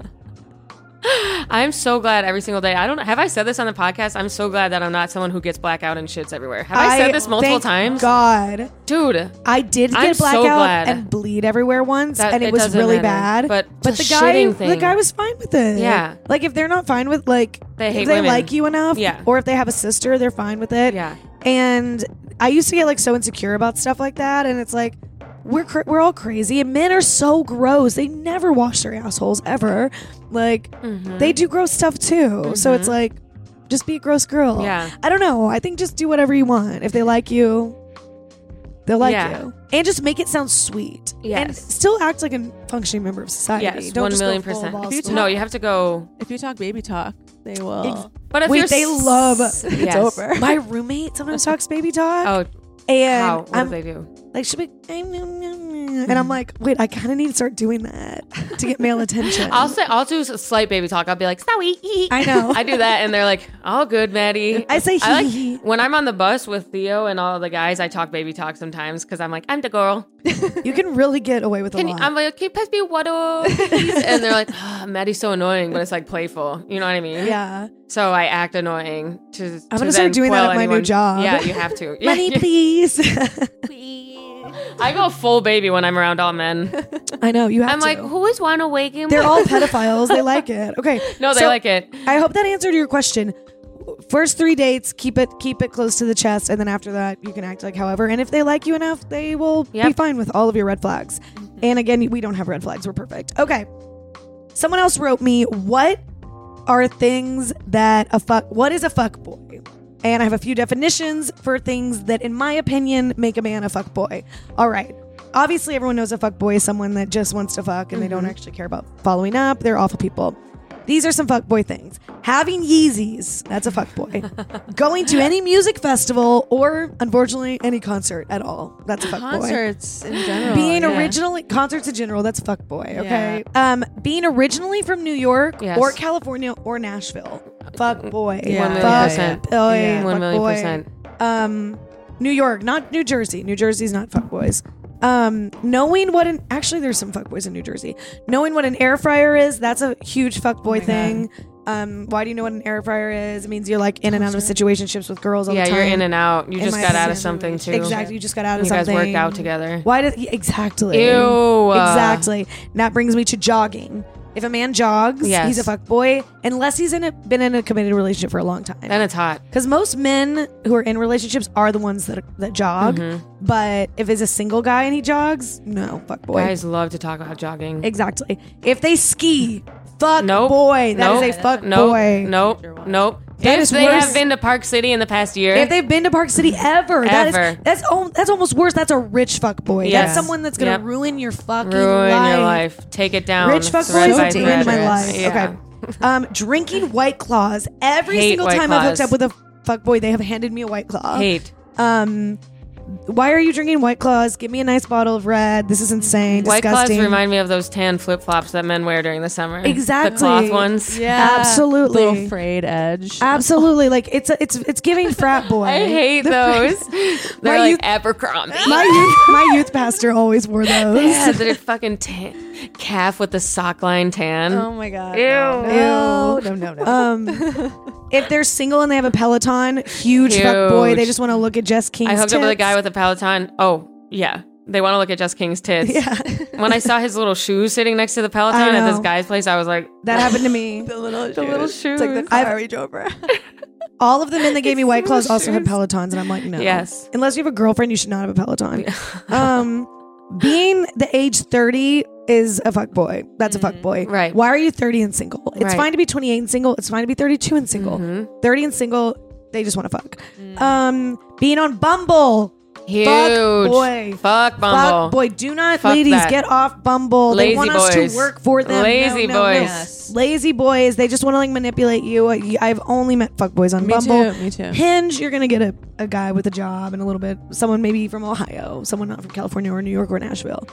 I'm so glad every single day. Have I said this on the podcast? I'm so glad that I'm not someone who gets blackout and shits everywhere. Have I said this multiple thank times? God, Dude, I did I'm get so blackout glad. and bleed everywhere once, That- and it was doesn't really matter. bad. But the shitting the thing. guy was fine with it. Yeah. like if they're not fine with like They hate if they women. like you enough, Yeah. or if they have a sister, they're fine with it. Yeah. And I used to get like so insecure about stuff like that, and it's like we're all crazy, and men are so gross. They never wash their assholes ever. Like they do gross stuff too. So it's like just be a gross girl. Yeah. I don't know. I think just do whatever you want. If they like you, they'll like Yeah. you, and just make it sound sweet. Yes. And still act like a functioning member of society. yes, Don't just go 1,000,000%. full balls If you to No, it. you have to go. If you talk baby talk, they will. But if Wait, you're they love yes. it's over. My roommate sometimes talks baby talk. Oh, and how? What I'm do they do? like, she'll be, and I'm like, wait, I kind of need to start doing that to get male attention. I'll do a slight baby talk. I'll be like, sorry. I know. I do that, and they're like, all good, Maddie. I say I hee. like when I'm on the bus with Theo and all the guys. I talk baby talk sometimes because I'm like, I'm the girl. You can really get away with a Can you, lot. I'm like, can you pass me water, please? And they're like, oh, Maddie's so annoying, but it's like playful. You know what I mean? yeah. So I act annoying to. I'm gonna start doing that at my new job. Yeah, you have to. Money, please. I go full baby when I'm around all men. I know you have I'm to. like, who is want to wake him? They're all pedophiles. They like it. Okay. No, they so like it. I hope that answered your question. first 3 dates, keep it close to the chest, and then after that, you can act like however. And if they like you enough, they will be fine with all of your red flags. And again, we don't have red flags. We're perfect. Okay. Someone else wrote me, what are things that what is a fuck boy? And I have a few definitions for things that, in my opinion, make a man a fuck boy. All right. Obviously, everyone knows a fuck boy is someone that just wants to fuck and they don't actually care about following up. They're awful people. These are some fuck boy things. Having Yeezys, that's a fuck boy. Going to any music festival or, unfortunately, any concert at all. That's a fuck boy. Concerts in general. Being originally concerts in general, that's fuck boy. Okay. Being originally from New York or California or Nashville, fuck boy. Yeah. Fuck boy. Yeah. Fuck 1,000,000%. New York, not New Jersey. New Jersey's not fuck boys. Knowing what actually there's some fuck boys in New Jersey. Knowing what an air fryer is, that's a huge fuck boy thing. Why do you know what an air fryer is? It means you're like in and out of situationships with girls all the time. Yeah, you're in and out. You just got out of something too. Exactly. You just got out of You something. guys worked out together. Why did exactly? Ew. Exactly. And that brings me to jogging. If a man jogs, he's a fuck boy, unless he's been in a committed relationship for a long time. Then it's hot. Because most men who are in relationships are the ones that jog. But if it's a single guy and he jogs, no, fuck boy. Guys love to talk about jogging. Exactly. If they ski, fuck Nope. boy. That is Nope. a fuck Nope. boy. Nope. That If is they worse. have been to Park City in the past year, If they've been to Park City ever. That's almost worse. That's a rich fuck boy. Yes. That's someone that's gonna Yep. ruin your fucking ruin life. your life. Take it down. Rich fuck thread boys by have thread. ruined my life. Yeah. Okay. Drinking White Claws. Every Hate single White time I've hooked Claws. up with a fuck boy, they have handed me a White Claw. Hate. Why are you drinking White Claws? Give me a nice bottle of red. This is insane. White Disgusting. Claws remind me of those tan flip flops that men wear during the summer. Exactly. The cloth ones. Yeah. Absolutely. Little frayed edge. Absolutely. Like it's giving frat boy. I hate those. They're My like youth- Abercrombie. My youth pastor always wore those. Yeah, they're fucking calf with the sock line tan. Oh my god. Ew. No. If they're single and they have a Peloton, huge fuck boy. They just want to look at Jess King's I hooked up with a tits. guy with a Peloton. Oh, yeah. They want to look at Jess King's tits. Yeah. When I saw his little shoes sitting next to the Peloton I at this know. guy's place, I was like, That happened to me. The little shoes. It's like the car we drove around. All of the men that gave me White Claws also had Pelotons, and I'm like, no. Yes. Unless you have a girlfriend, you should not have a Peloton. Being the age 30 is a fuck boy. That's a fuck boy. Right. Why are you 30 and single? It's Right. fine to be 28 and single. It's fine to be 32 and single. 30 and single, they just want to fuck. Being on Bumble. Huge. Fuck boy. Fuck Bumble. Fuck boy. Do not, Fuck ladies, that. get off Bumble. They Lazy want us boys. to work for them. Lazy No. boys. Yes. Lazy boys. They just want to like manipulate you. I've only met fuck boys on Me Bumble. too. Me too. Hinge, you're gonna get a guy with a job and a little bit, someone maybe from Ohio, someone not from California or New York or Nashville.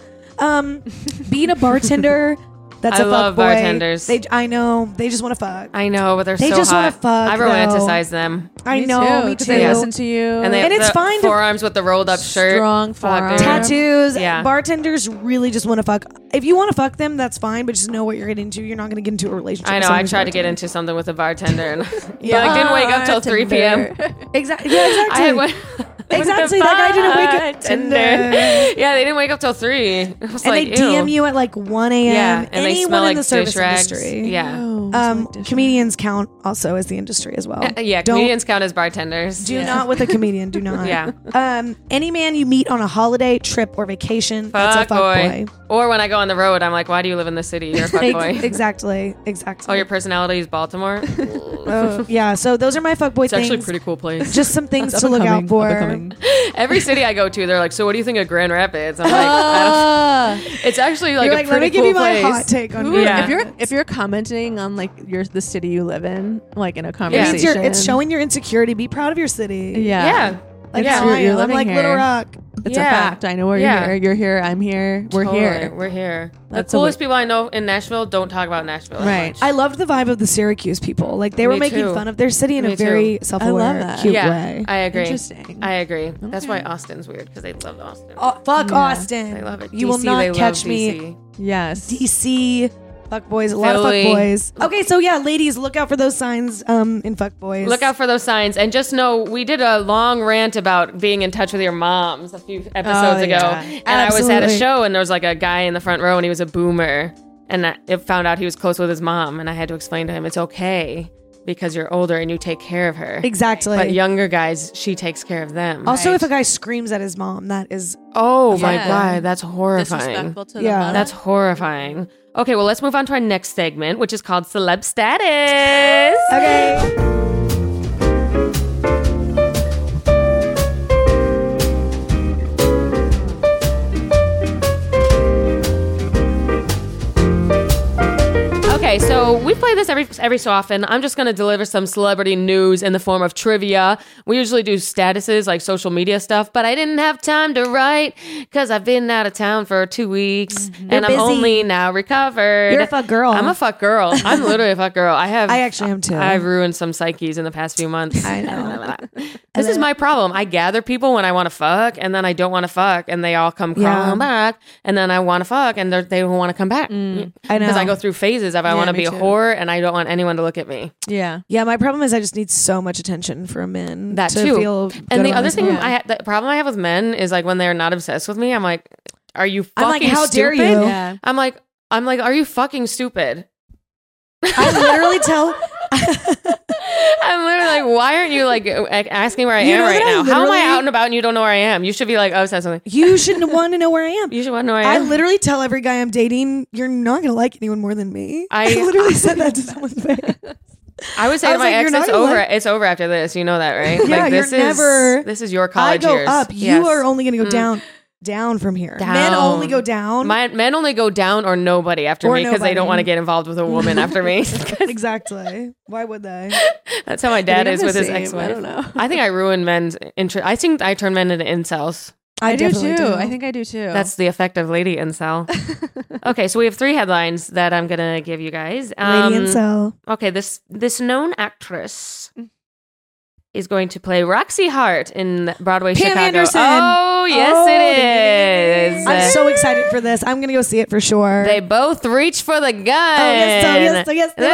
Being a bartender, that's I a love fuck boy. bartenders. I know they just want to fuck. I know, but they're They so just wanna hot. fuck, I romanticize them. I Me know, too, me 'cause too. They listen to you. And they have it's the fine to- forearms with the rolled up shirt. Strong Fuck, forearms. dude. Tattoos. Yeah. Bartenders really just want to fuck. If you want to fuck them, that's fine, but just know what you're getting into. You're not going to get into a relationship. I with know. someone I who's tried to get bartender. into something with a bartender, and I didn't wake up till 3 p.m. Exactly. Yeah, exactly. I had one. Exactly. That guy didn't wake up. Tinder. Yeah, they didn't wake up till 3. It was And like, they DM ew. you at like 1 a.m. Yeah, and Anyone they smell in like the service dish rags. industry. Yeah. Comedians count also as the industry as well. Yeah, Don't- comedians count as bartenders. Do not with a comedian. Do not. Yeah. Any man you meet on a holiday, trip, or vacation, that's a Fuck fuck boy. Or when I go on the road, I'm like, why do you live in the city? You're a fuck boy. Exactly. Oh, your personality is Baltimore? Yeah. So those are my fuck boy It's things. actually a pretty cool place. Just some things to look out for. Every city I go to, they're like, so what do you think of Grand Rapids? I'm like, I don't, it's actually like You're a like, let pretty me give cool you my place. hot take on Yeah. If you're commenting on like the city you live in, like in a It conversation, means it's showing your insecurity. Be proud of your city. Yeah. Yeah. Like Yeah. how I You're am. I'm living like here. Little Rock. It's Yeah. a fact. I know where Yeah. you're here. You're here. I'm here. We're Totally. here. We're here. That's The a coolest people I know in Nashville don't talk about Nashville. that Right. much. I loved the vibe of the Syracuse people. Like they were Me making too. fun of their city in Me a very too. self-aware, I love that. cute yeah, way. I agree. Interesting. I agree. That's why Austin's weird because they love Austin. Oh, fuck Austin. They love it. You will DC, not they love catch me. DC. Yes. DC. Fuck boys. A lot of fuck Philly. boys. Okay, so yeah, ladies, look out for those signs in fuck boys. Look out for those signs, and just know we did a long rant about being in touch with your moms a few episodes ago, yeah. and I was at a Absolutely. show, and there was like a guy in the front row, and he was a boomer, and I found out he was close with his mom, and I had to explain to him it's okay because you're older and you take care of her. Exactly. But younger guys, she takes care of them. Also, if a guy screams at his mom, that is Oh my Yeah. God, that's horrifying. Disrespectful to Yeah. the mother. That's horrifying. Okay, well, let's move on to our next segment, which is called Celeb Status. okay. Okay, so we play this every so often. I'm just going to deliver some celebrity news in the form of trivia. We usually do statuses like social media stuff, but I didn't have time to write because I've been out of town for 2 weeks and I'm busy. only now recovered. You're a fuck girl. I'm a fuck girl. I'm literally a fuck girl. I actually am too. I've ruined some psyches in the past few months. I know. This is my problem. I gather people when I want to fuck, and then I don't want to fuck, and they all come crawling back, and then I want to fuck, and they don't want to come back. I know. Because I go through phases of I want to me be a too. whore, and I don't want anyone to look at me. Yeah. Yeah, my problem is I just need so much attention from men That to too. feel good And the about other thing, myself. the problem I have with men is like when they're not obsessed with me, I'm like, are you fucking I'm like, how stupid? dare you? Yeah. I'm like, are you fucking stupid? I literally tell. I'm literally like, why aren't you like asking where I You am know right that I now? How am I literally- out and about and you don't know where I am? You should be like, oh, said something. You shouldn't want to know where I am. You should want to know where I I am. literally tell every guy I'm dating, you're not gonna like anyone more than me. I- I literally said that to someone's face. I would say I to was my like, ex, you're not it's gonna over. like- It's over after this. You know that, right? Yeah, like, you're this never- This is your I college go years. up. Yes. You are only gonna go down from here. Men Down. only go down. Men only go down or nobody after Or me because they don't nobody. want to get involved with a woman after me. Exactly. Why would they? That's how my dad I'm is the with his same. ex-wife. I don't know. I think I ruined men's interest. I think I turn men into incels. I do definitely too. I think I do too. That's the effect of lady incel. Okay, so we have 3 headlines that I'm gonna give you guys. Lady incel. Okay, this known actress is going to play Roxy Hart in Broadway Pam Chicago. Anderson. Oh, yes, Oh, it is. I'm so excited for this. I'm gonna go see it for sure. They both reach for the gun. Oh, yes, they both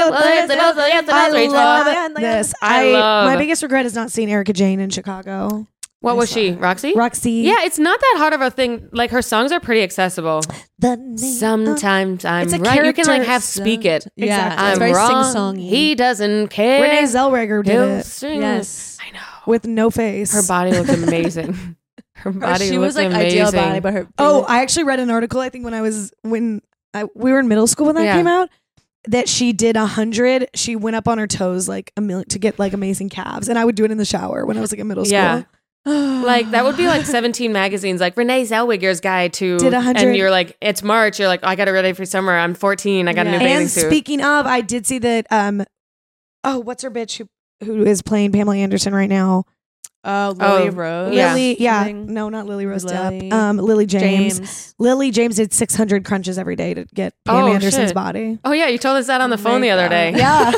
I reach for love the- this. I love- My biggest regret is not seeing Erica Jane in Chicago. What was she? Roxy? Roxy. Yeah, it's not that hard of a thing. Like her songs are pretty accessible. The name Sometimes I'm It's a right. You can like character. have speak it. Yeah, Exactly. it's I'm very wrong. sing-songy. He doesn't care. Renee Zellweger did He'll it sing. Yes. I know. with no face. Her body looked amazing. Her body she looked was like amazing. ideal body, but her Oh, I actually read an article. I think when we were in middle school when that Yeah. came out, that she did 100. She went up on her toes like a million to get like amazing calves, and I would do it in the shower when I was like in middle school. Yeah. Like that would be like 17 magazines, like Renee Zellweger's guide to Did 100. and you're like, it's March. You're like, I got it ready for summer. I'm 14. I got a new Yeah. bathing And suit. speaking of, I did see that. What's her bitch who is playing Pamela Anderson right now? Lily Rose. Yeah. Lily, yeah, Something. no, not Lily Rose Lily- Depp. Lily James. Lily James did 600 crunches every day to get Pam Oh, Anderson's shit. body. Oh yeah, you told us that on the phone my the other God. day. Yeah,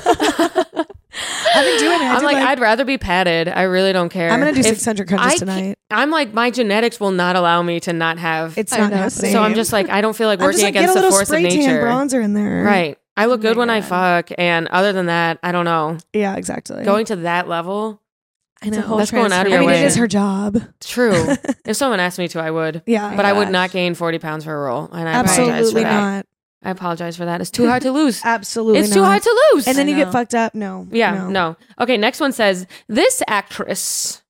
I've been doing it. I'm like, I'd rather be padded. I really don't care. I'm gonna do If 600 crunches I tonight. I'm like, my genetics will not allow me to not have. It's I not know, happening. so I'm just like, I don't feel like I'm just working like, get against a the little force of spray tan nature. bronzer in there. Right. I look Oh my good when I God. fuck, and other than that, I don't know. Yeah, exactly. Going to that level, I know. whole that's going out of I your mean, way. it is her job. True. If someone asked me to, I would. Yeah, But I would gosh. not gain 40 pounds for a role, and I apologize for absolutely that. not. I apologize for that. It's too hard to lose. Absolutely, It's too not. hard to lose. And then I you get know. fucked up. No. Yeah, no. Okay, next one says this actress,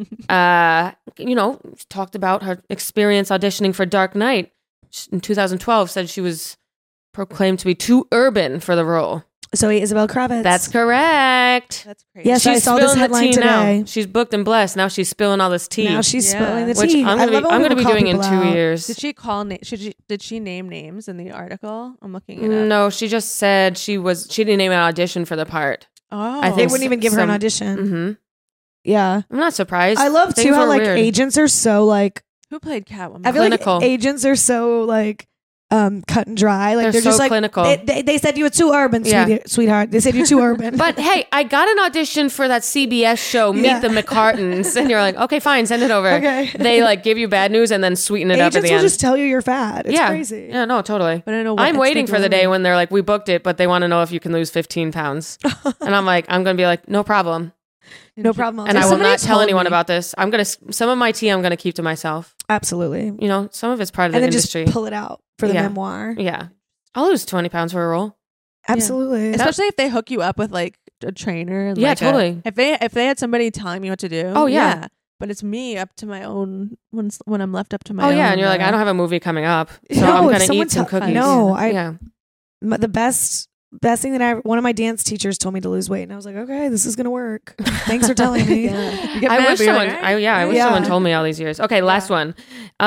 talked about her experience auditioning for Dark Knight in 2012. Said she was proclaimed to be too urban for the role. Zoe Isabel Kravitz. That's correct. That's crazy. Yes, I saw this spilling the headline tea today. Now. She's booked and blessed. Now she's spilling all this tea, Now she's Yeah. spilling the which tea. I'm I gonna love be, it when I'm gonna people be call doing in people 2 out. years. Did she call? Did she name names in the article? I'm looking it up. No, she just said she didn't name an audition for the part. Oh, I They think wouldn't even give her an some- audition. hmm Yeah. I'm not surprised. I love Things too how were like weird. agents are so like who played Catwoman? I feel Clinical. like agents are so like cut and dry. Like They're they're, so just like clinical. They said you were too urban, Yeah. sweetheart. They said you're too urban. But hey, I got an audition for that CBS show, Meet Yeah. the McCartans, and you're like, okay, fine, send it over. Okay. They like give you bad news and then sweeten it up at agents the will end. just tell you you're fat. It's yeah, crazy. yeah, no, totally. But I know. I'm waiting for the day when they're like, we booked it, but they want to know if you can lose 15 pounds, and I'm like, I'm gonna be like, no problem, No problem. and I will Somebody not tell told anyone me- about this. Some of my tea I'm gonna keep to myself. Absolutely. You know, some of it's part of the And then industry. just pull it out for the Yeah. memoir. Yeah, I'll lose 20 pounds for a role. Absolutely. especially if they hook you up with like a trainer. And Yeah, like totally. if they had somebody telling me what to do. Oh, yeah. But it's me up to my own when I'm left up to my own. Oh yeah, and you're like, I don't have a movie coming up, so No, I'm if gonna someone eat some tell- cookies. No, yeah. The best thing that one of my dance teachers told me to lose weight, and I was like, okay, this is gonna work. Thanks for telling me. You get I mad, wish but you're someone. like, "All right." I wish Yeah. someone told me all these years. Okay, last one.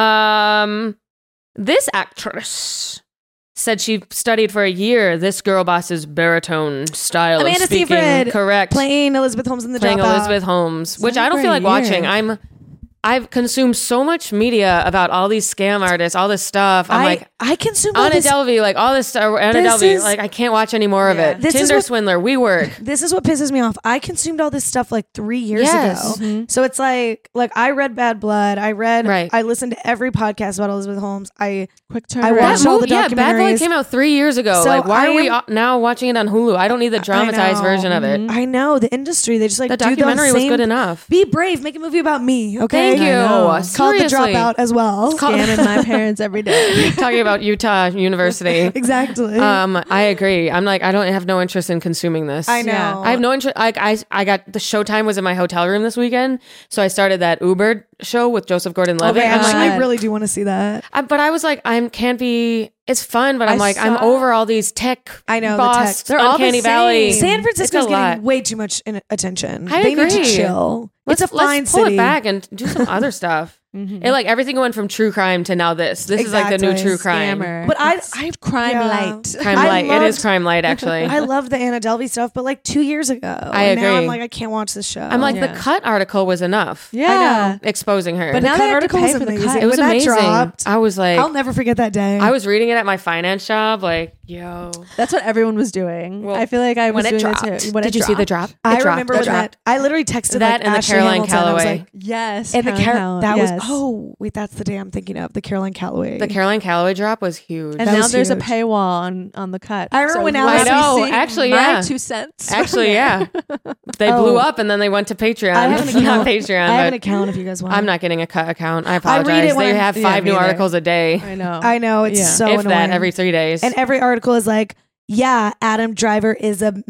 This actress said she studied for a year this girl boss's baritone style Amanda of speaking. Seyfried, Correct. Playing Elizabeth Holmes in the Playing Dropout. Elizabeth Holmes, which Studied I don't for feel a like watching. year. I've consumed so much media about all these scam artists, all this stuff. I'm like, I consume all Anna this. Delvey, like all this stuff. Anna This Delvey, is- like I can't watch any more of Yeah. it. This is Tinder what- swindler, WeWork. This is what pisses me off. I consumed all this stuff like 3 years Yes. ago. Mhm. So it's like I read Bad Blood. Right. I listened to every podcast about Elizabeth Holmes. Quick turn. I around. watched all the Bad Blood documentaries. came out 3 years ago. So like, why I are we am- now watching it on Hulu? I don't need the dramatized know. version of it. Mhm. I know the industry. They just like The do the documentary was same- good enough. Be brave. Make a movie about me. Okay. Thank you. I know. Called The Seriously. Dropout as well. Scamming my parents every day. Talking about Utah University. Exactly. I agree. I'm like, I don't have no interest in consuming this. I know. Yeah. I have no interest. I got the Showtime was in my hotel room this weekend, so I started that Uber show with Joseph Gordon-Levitt. Okay, I'm actually, like, I really do want to see that. but I was like, can't be. It's fun, but I'm I like, I'm saw- over all these tech. I know, the boss, tech. They're all the Uncanny same. Valley. San Francisco's It's a lot. getting way too much attention. I They need to agree. chill. Let's It's a fine pull city. it back and do some other stuff. Mhm. It like everything went from true crime to now this. This is like the new Exactly. true crime. Scammer. But I crime yeah. light. Crime I light. It loved- is crime light actually. I love the Anna Delvey stuff, but like 2 years ago. I And Now I'm agree. like, I can't watch this show. I'm like, the Yeah. Cut article was enough. Yeah. Exposing her. But The now Cut they have to article pay was for the amazing. cut. it was when that amazing. dropped, I was like, I'll never forget that day. I was reading it at my finance job. Like, yo, That's what everyone was doing. Well, I feel like I was when it doing dropped. it too. When Did it you see the dropped. drop? I It dropped. remember It when dropped. that. I literally texted That like and the Ashley Caroline Hamilton. I was Calloway. like, Yes. and the Caroline that Calloway, was yes. wait, that's the day I'm thinking of, the Caroline Calloway. The Caroline Calloway drop was huge. And That now was there's huge. a paywall on the cut. I remember when you Alice- let I know, me see actually, my yeah. 2 cents. Actually, yeah, they Oh. blew up and then they went to Patreon. I have an Not account. Patreon. I have an but account if you guys want. I'm not getting a Cut account. I I apologize. read it when They I'm- have Yeah, 5 me new neither. articles a day. I know. I know it's Yeah. so if annoying. that, every 3 days. And every article is like, yeah, Adam Driver is a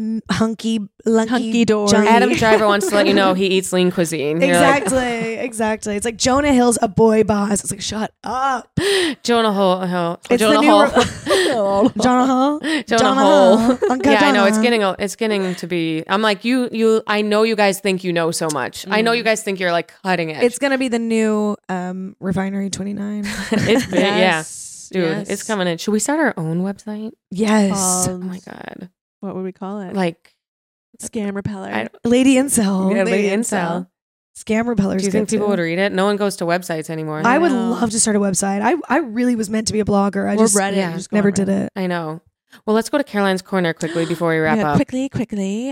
hunky dory. junkie. Adam Driver wants to let you know he eats lean cuisine. You're like, Exactly. It's like Jonah Hill's a boy boss. It's like, shut up. Jonah Hill. It's Jonah the new Hill. Jonah Hall. Jonah Hole. Uncle Yeah, I know Jonah. it's getting to be. I'm like you. I know you guys think you know so much. I know you guys think you're like cutting edge. It's gonna be the new Refinery 29. It's big, Yes. Dude, Yes. it's coming in. Should we start our own website? Yes. Oh my god! What would we call it? Like, Scam repeller. I- Lady Incel. yeah, Lady Incel. Scam repellers. Do you think good people too. would read it? No one goes to websites anymore. I would know. love to start a website. I really was meant to be a blogger. I or just Reddit. yeah, Just go never on did Reddit. it. I know. Well, let's go to Caroline's Corner quickly before we wrap Yeah, up. quickly.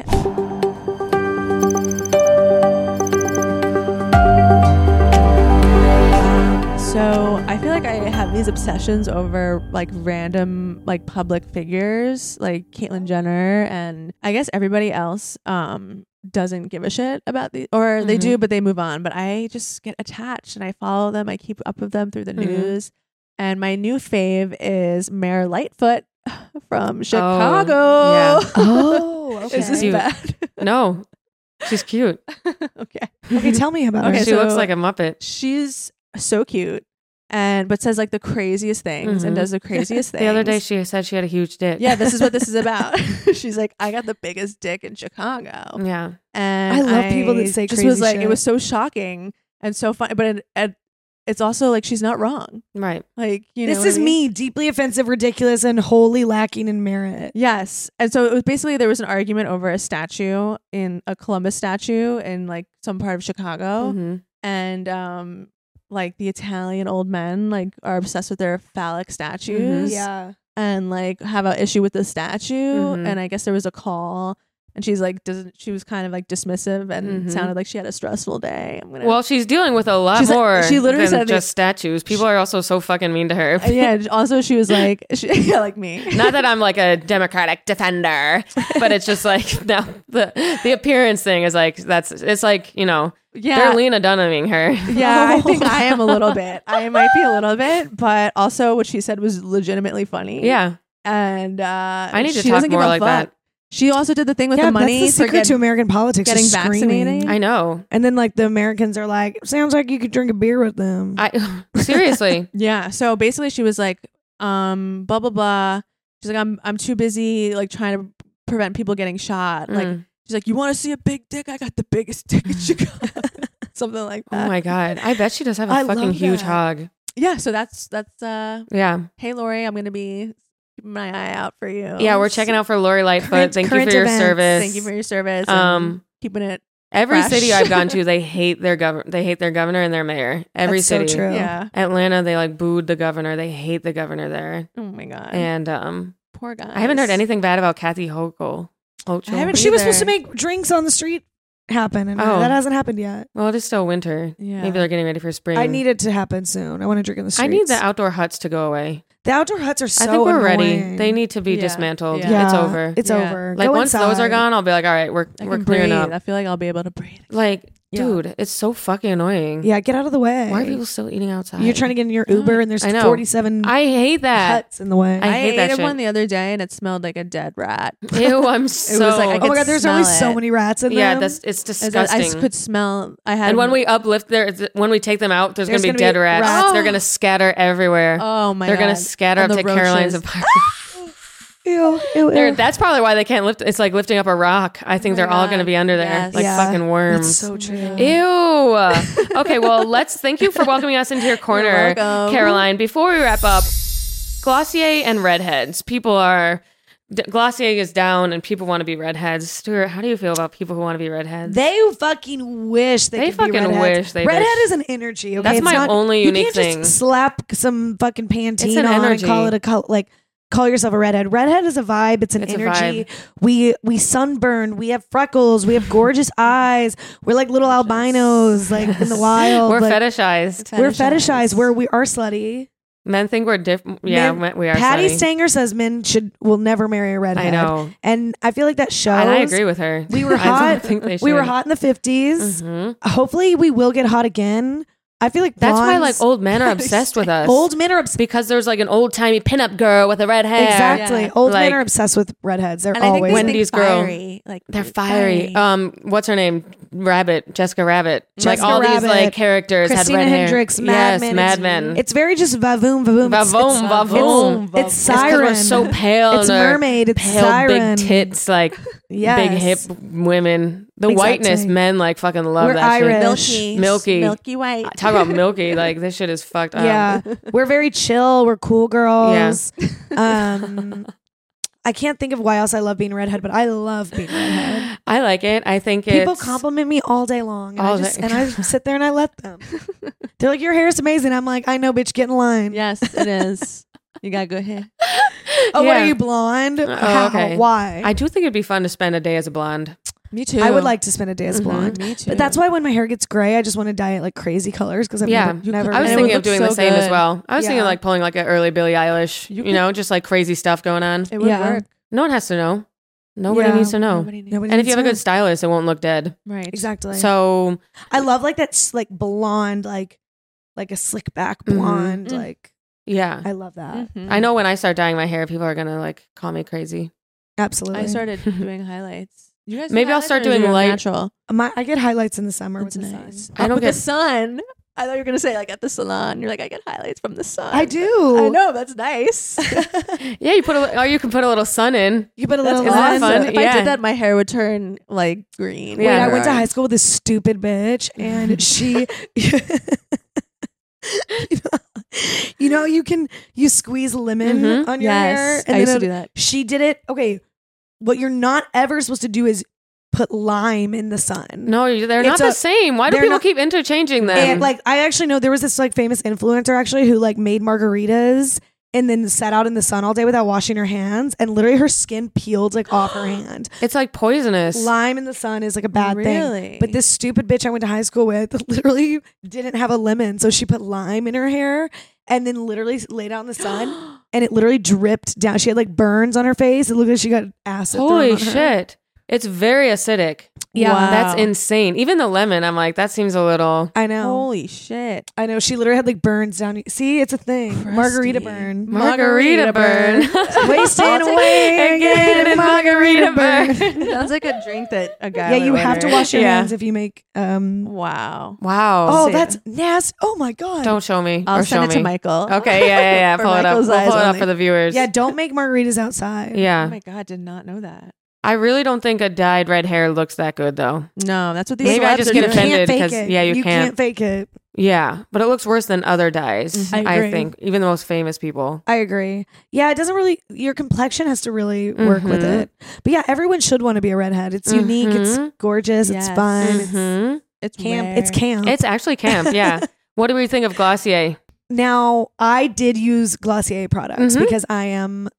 So I feel like I have these obsessions over like random like public figures like Caitlyn Jenner, and I guess everybody else doesn't give a shit about these, or they do, but they move on. But I just get attached and I follow them. I keep up with them through the news. And my new fave is Mayor Lightfoot from Chicago. yeah. Oh, okay. Is this Cute. bad? No, she's cute. Okay. Okay, tell me about Okay, her. She so- looks like a Muppet. She's so cute, but says like the craziest things and Mhm. does the craziest things. The other day she said she had a huge dick. yeah, this is what this is about. She's like, I got the biggest dick in Chicago, Yeah. and I love people that say just crazy was like, shit. it was so shocking and so fun, but it's also like she's not wrong. Right. Like, you know, This what I is mean? me, deeply offensive, ridiculous, and wholly lacking in merit. Yes. And so it was basically there was an argument over a statue in a Columbus statue in like some part of Chicago. Mhm. And like the Italian old men like are obsessed with their phallic statues. Yeah. And like have an issue with the statue. Mhm. And I guess there was a call and she's like she was kind of like dismissive and Mhm. sounded like she had a stressful day. I'm gonna Well, she's dealing with a lot She's like- more she literally than said just statues. People are also so fucking mean to her. yeah, also she was like yeah, like me. Not that I'm like a Democratic defender, but it's just like no, the appearance thing is like it's like, you know, Yeah. they're Lena Dunhaming her. Yeah, I think I am a little bit. I might be a little bit, but also what she said was legitimately funny. Yeah. And I need to she talk doesn't give more a like fuck. that. She also did the thing with Yeah, the money that's the secret to American politics. getting is screaming. vaccinated. I know. And then like the Americans are like, sounds like you could drink a beer with them. I seriously. Yeah. So basically, she was like, blah blah blah. She's like, I'm too busy like trying to prevent people getting shot. Like she's like, you want to see a big dick? I got the biggest dick in Chicago. Something like that. Oh my god. I bet she does have a I fucking love huge that. hog. Yeah. So that's Yeah. hey Lori, I'm gonna be keeping my eye out for you. Yeah, we're checking out for Lori Lightfoot. Current- Thank you current for your events. service. Thank you for your service. Keeping it. Every fresh. city I've gone to, they hate their governor and their mayor. Every That's so city. true. Yeah. Atlanta, they like booed the governor. They hate the governor there. Oh my god. And Poor guy. I haven't heard anything bad about Kathy Hochul. I haven't She was either. supposed to make drinks on the street happen, and Oh. that hasn't happened yet. Well, it is still winter. Yeah. Maybe they're getting ready for spring. I need it to happen soon. I want to drink in the streets. I need the outdoor huts to go away. The outdoor huts are so I think we're ready. annoying. They need to be Yeah. dismantled. Yeah. It's over. It's Yeah. over. Like Go once those are inside. gone, I'll be like, all right, we're I we're can clearing breathe. up. I feel like I'll be able to breathe. Like, Yeah. dude, it's so fucking annoying. Yeah, get out of the way. Why are people still eating outside? You're trying to get in your Uber, and there's I know. 47 I hate that. huts in the way. I hate that ate shit. one the other day and it smelled like a dead rat. Ew, I'm so. like, I oh my could god, there's smell always so it. many rats in yeah, them. that's it's I disgusting. could smell. I had. And when we uplift when we take them out, there's gonna be gonna be dead rats. rats. They're gonna scatter everywhere. oh my They're god, gonna scatter And up the to Caroline's roaches. apartment. ew, ew, ew. That's probably why they can't lift. It's like lifting up a rock. I think my they're all God. gonna be under there, Yes. like Yeah, fucking worms. That's so true. Ew. Okay, well, thank you for welcoming us into your corner, welcome. Caroline. Before we wrap up, Glossier and redheads. Glossier is down and people want to be redheads. Stuart, how do you feel about people who want to be redheads? They fucking wish they could be fucking redheads. wish they Redhead bitch. is an energy. Okay? That's It's my not- only you unique can't thing. Just slap some fucking Pantene an on energy. and call it a call yourself a redhead. Redhead is a vibe. It's an It's a energy. vibe. We sunburn. We have freckles. We have gorgeous eyes. We're like little albinos, like in the wild. We're like, fetishized. We're fetishized. We are slutty. Men think we're different. Yeah, we are. Patty slutty. Stanger says men will never marry a redhead. I know. and I feel like that shows. And I agree with her. We were I don't hot. think they We were should. hot in the 50s. Mhm. Hopefully, we will get hot again. I feel like That's why blondes- like old men are obsessed with us. old men are obsessed. because there's like an old timey pinup girl with a red hair. Exactly. Yeah. Old Like- men are obsessed with redheads. They're And I think always they Wendy's think girl. fiery. Like They're fiery. What's her name? Jessica Rabbit. Like Jessica all these Rabbit, like characters Christina had red Hendricks, hair. Mad Yes, Men. Mad Men. It's very just vavoom, vavoom. It's- Vavoom, it's- vavoom. It's, It's 'cause siren. we're so pale. It's and they're mermaid. It's pale, siren. big tits, like Yes. big hip women. The Exactly. whiteness, men like fucking love We're that Irish. shit. milky white. Talk about milky. Like this shit is fucked up. Yeah, we're very chill. We're cool girls. I can't think of why else I love being a redhead, but I love being a redhead. I like it. I think People it's compliment me all day long, and All I just day. and I sit there and I let them. They're like, "Your hair is amazing." I'm like, "I know, bitch. Get in line." Yes, it is. You got good hair. Oh, what Yeah. are you blonde? Oh, How? okay. Why? I do think it'd be fun to spend a day as a blonde. Me too. I would like to spend a day as Mhm. blonde. Me too. But that's why when my hair gets gray, I just want to dye it like crazy colors because I've Yeah. never. I was And it thinking would of look doing the so same as good. well. I was thinking Yeah. like pulling like an early Billie Eilish, You you know, just like crazy stuff going on. It would Yeah. work. No one has to know. Nobody Yeah. needs to know. Nobody knew. Nobody And if you needs have a to good stylist, it won't look dead. Right. exactly. So I love like that like blonde, like a slick back blonde. Mm. Like yeah. I love that. Mhm. I know when I start dyeing my hair, people are gonna like call me crazy. Absolutely. I started doing highlights. You guys do Maybe I'll highlights start or do doing you do light- natural. I get highlights in the summer It's with the nice. sun. I don't with get- the sun. I thought you were gonna say like at the salon. You're like, I get highlights from the sun. I do. I know that's nice. Yeah, you you can put a little sun in. You put a That's little Isn't that on. fun? If I Yeah. did that, my hair would turn like green. Wait, Yeah. I went to high school with this stupid bitch, and she, you squeeze lemon Mhm. on your hair, Yes, and I used to then do that. she did it. Okay, what you're not ever supposed to do is put lime in the sun. No, they're not It's the a- same. Why do they're people not- keep interchanging them? And like, I actually know there was this like famous influencer actually who like made margaritas and then sat out in the sun all day without washing her hands, and literally her skin peeled like off her hand. it's like poisonous. Lime in the sun is like a bad thing. Really? But this stupid bitch I went to high school with literally didn't have a lemon, so she put lime in her hair and then literally laid out in the sun, and it literally dripped down. She had like burns on her face. It looked like she got acid. thrown Holy on her. shit. It's very acidic. Yeah. Wow. That's insane. Even the lemon, I'm like, that seems a little. I know. Holy shit. I know. She literally had like burns down. See, it's a thing. Crusty. Margarita burn. Margarita burn. Wasting away again in margarita burn. Sounds like a drink that a guy Yeah, would you have to order. wash your Yeah. hands if you make. Wow. Wow. Oh, Say that's nasty. Oh my god. Don't show me. I'll or show send it me. to Michael. Okay, yeah. For Pull it up. Michael's We'll eyes pull it up only. for the viewers. Yeah, don't make margaritas outside. Oh Yeah. my god, did not know that. I really don't think a dyed red hair looks that good though. No, that's what these Maybe I celebs just are get doing. offended. Can't fake because- it. yeah, you can't fake it. Yeah, but it looks worse than other dyes. Mhm. I I agree. think even the most famous people. I agree. Yeah, it doesn't really. Your complexion has to really work with Mhm. it. But yeah, everyone should want to be a redhead. It's unique. It's Mhm. gorgeous. Yes. It's fun. It's Mhm. It's camp. rare. It's camp. It's actually camp. Yeah. What do we think of Glossier? Now, I did use Glossier products Mhm. because I am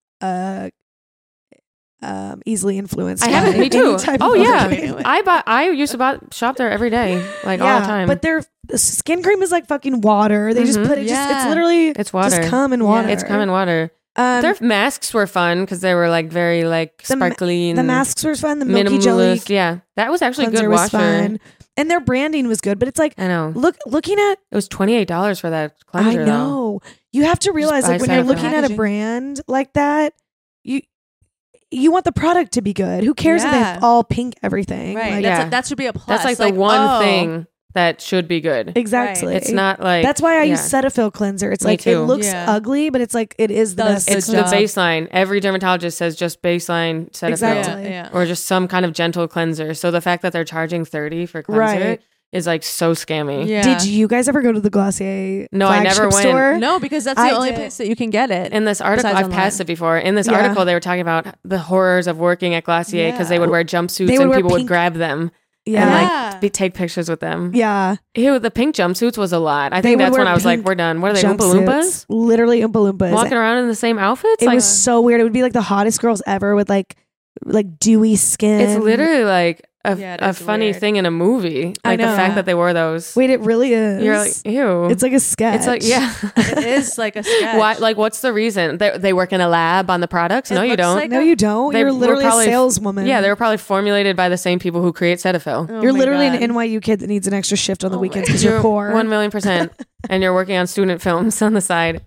easily influenced. I haven't. by Me too. any type Oh of yeah. other- I used to shop there every day, like all the time. But their skin cream is like fucking water. They just Mhm. put it. It's Yeah. literally it's water. just cum and water. It's cum and water. Um, Their masks were fun because they were like very like The ma- sparkly and the masks were fun. The milky jelly minimalist. Yeah, that was actually a cleanser good was washer. fun, and their branding was good. But it's like I know. looking at. It was $28 for that cleanser. I know. You have to realize buy like when you're Cetaphil. looking at a Packaging. brand like that, you want the product to be good. Who cares if they have Yeah. all pink everything? Right. Like, Yeah. That should be a plus. That's like the one oh, thing that should be good. exactly. It's not like That's why I yeah. use Cetaphil cleanser. It's Me like it too. looks Yeah. ugly, but it's like it is the Does best. the It's the job. baseline. Every dermatologist says just baseline Cetaphil. Exactly. Yeah. Or just some kind of gentle cleanser. So the fact that they're charging $30 for cleanser Right. is like so scammy. Yeah. Did you guys ever go to the Glossier? No, I never flagship went. Store? No, because that's the I only did. place that you can get it. In this article, Besides I've passed online. it before. In this Yeah. article, they were talking about the horrors of working at Glossier because they would wear jumpsuits They would and wear people would pink- grab them Yeah. and Yeah. like take pictures with them. Yeah. Ew, the pink jumpsuits was a lot. I They think would that's when wear I was like, pink we're done. What are they, Oompa Loompas? Jumpsuits. Literally Oompa Loompas. Walking around in the same outfits? It Like, was so weird. It would be like the hottest girls ever with like dewy skin. it's literally like Yeah, it a is funny weird. thing in a movie. I Like the know. fact that they wore those. Wait, it really is. You're like, ew. it's like a sketch. It's like, yeah. It is like a sketch. Why? Like, what's the reason? They work in a lab on the products? It No, you looks don't. like No, you don't. They You're were literally a probably- saleswoman. Yeah, they were probably formulated by the same people who create Cetaphil. Oh You're my literally God. an NYU kid that needs an extra shift on the Oh my weekends because you're poor. 1,000,000%. And you're working on student films on the side.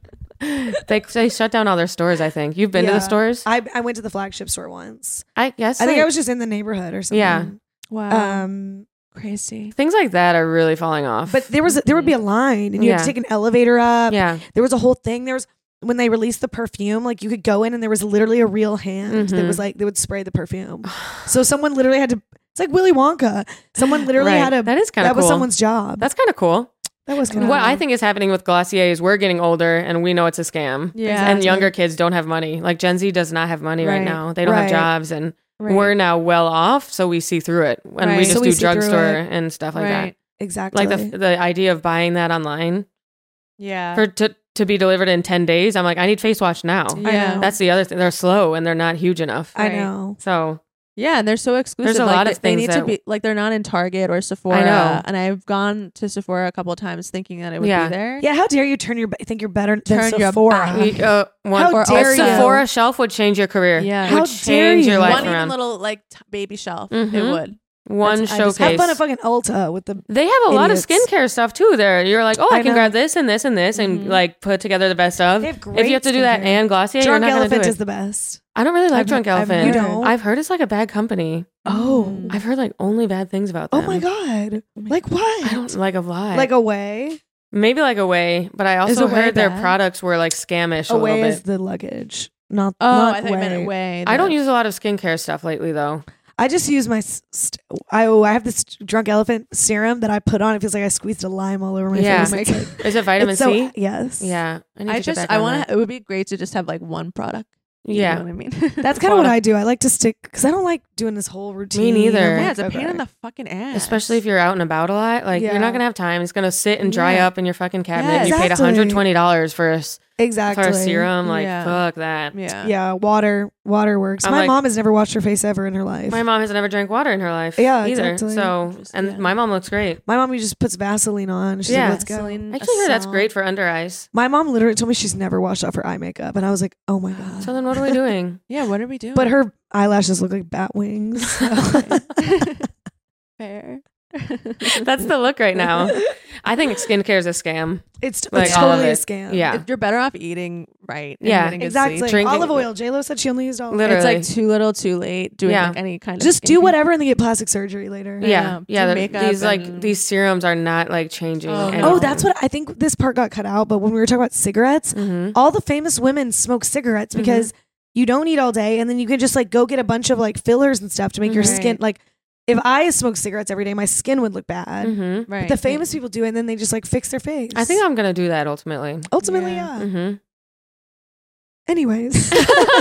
They shut down all their stores, I think. You've been to Yeah. the stores? I went to the flagship store once. I guess. I think like, I was just in the neighborhood or something. Yeah. Wow. Um, Crazy. things like that are really falling off. but there would be a line, and you had to Yeah. take an elevator up. yeah. There was a whole thing. There was when they released the perfume, like you could go in and there was literally a real hand that Mhm. was like they would spray the perfume. So someone literally had to. It's like Willy Wonka. Someone literally Right. had to. That is kind of That cool. was someone's job. That's kind of cool. That was kind of What I think is happening with Glossier is we're getting older and we know it's a scam. Yeah. And younger kids don't have money. Like Gen Z does not have money right Right. now. They don't have Right. jobs and Right. we're now well off, so we see through it. And we Right. just So we do see through drugstore it. and stuff like Right. exactly that. Like the idea of buying that online Yeah. for to be delivered in 10 days. I'm like, I need face wash now. yeah. know. That's the other thing. They're slow and they're not huge enough. I Right. know. So Yeah, and they're so exclusive. There's a Like, lot of they things need to that- be like they're not in Target or Sephora. I know. And I've gone to Sephora a couple of times thinking that it would Yeah. be there. Yeah, how dare you think you're better than Turn your Sephora? back. one How or dare a you. Sephora shelf would change your career. Yeah. Would How dare change your you. life One even around. little like baby shelf. It Mhm. would. One I just- showcase. Have fun at fucking Ulta with the. They have a lot of Idiots. skincare stuff too. There, you're like, oh, I, I can know. grab this and this and this, and like put together the best of. They have If great you have to do that skincare. and Glossier, Drunk you're not going to Elephant do it. is the best. I don't really like I've- Drunk I've Elephant. never- You don't? I've heard it's like a bad company. Oh, I've heard like only bad things about them. oh my god! Like what? I don't like Away. like Away. Maybe like Away, but I also Away heard their bad? products were like scamish a Away little is bit. the luggage, not. Oh, not I thought you meant Away. away. I don't use a lot of skincare stuff lately though. I just use my. I have this Drunk Elephant serum that I put on. It feels like I squeezed a lime all over my Yeah. face. It's like- Is it vitamin it's so- C? Yes. Yeah. need to I get just back I on want that. to. It would be great to just have like one product. Yeah. You know what I mean? That's kind of what I do. I like to stick because I don't like doing this whole routine. neither. I'm Yeah, like, it's a pain okay. in the fucking ass. Especially if you're out and about a lot. Like, you're Yeah. not going to have time. It's going to sit and dry Yeah. up in your fucking cabinet. Yeah, You paid exactly. $120 for Exactly. for a serum. Like, Yeah. fuck that. Yeah. Yeah, water works. I'm My like- mom has never washed her face ever in her life. My mom has never drank water in her life. Yeah, either. exactly. So, and Yeah. my mom looks great. My mom just puts Vaseline on. She's Yeah. like, let's go. Vaseline, I actually heard that's Acel. great for under eyes. My mom literally told me she's never washed off her eye makeup, and I was like, oh my god. So then, what are we doing? Yeah, what are we doing? But her eyelashes look like bat wings. so- fair. That's the look right now. I think skincare is a scam. it's Like, all of totally a it. scam. Yeah. You're better off eating right. and Yeah. getting good Exactly. sleep. Drinking- Olive oil. JLo said she only used olive oil. Literally. It's like too little, too late. Doing Yeah. like any kind of Just do skincare. whatever and then get plastic surgery later. Yeah, Do yeah. makeup These like and- these serums are not like changing. Oh, anything. Oh, that's what I think this part got cut out. But when we were talking about cigarettes, Mhm. all the famous women smoke cigarettes because you don't eat all day and then you can just like go get a bunch of like fillers and stuff to make your Right. skin like if I smoked cigarettes every day, my skin would look bad. Mhm. Right. But the famous people do it and then they just like fix their face. I think I'm gonna do that ultimately. ultimately, Yeah. yeah. Mhm. Anyways.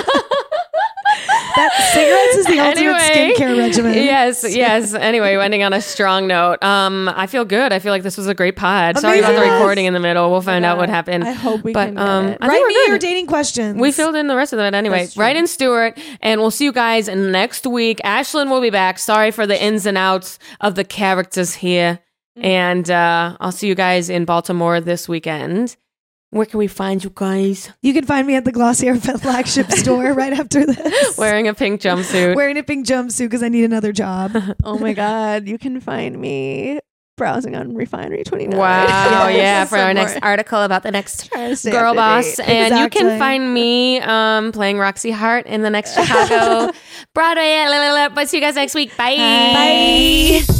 That cigarettes is the ultimate Anyway, skincare regimen. Yes. Anyway, ending on a strong note. I feel good. I feel like this was a great pod. Sorry about the Amazing. recording in the middle. We'll find out what happened. I hope we But, can get I it. think Write we're me good. your dating questions. We filled in the rest of it anyway. That's true. Write in Stuart, and we'll see you guys next week. Ashlyn will be back. Sorry for the ins and outs of the characters here. And I'll see you guys in Baltimore this weekend. Where can we find you guys? You can find me at the Glossier flagship store right after this. Wearing a pink jumpsuit. Wearing a pink jumpsuit because I need another job. Oh my God. You can find me browsing on Refinery 29. Wow, Yes. yeah, for our Some next more. article about the next Trying to stay girl up to boss. date. And you can Exactly. find me playing Roxy Hart in the next Chicago Broadway. But see you guys next week. Bye. Bye. Bye.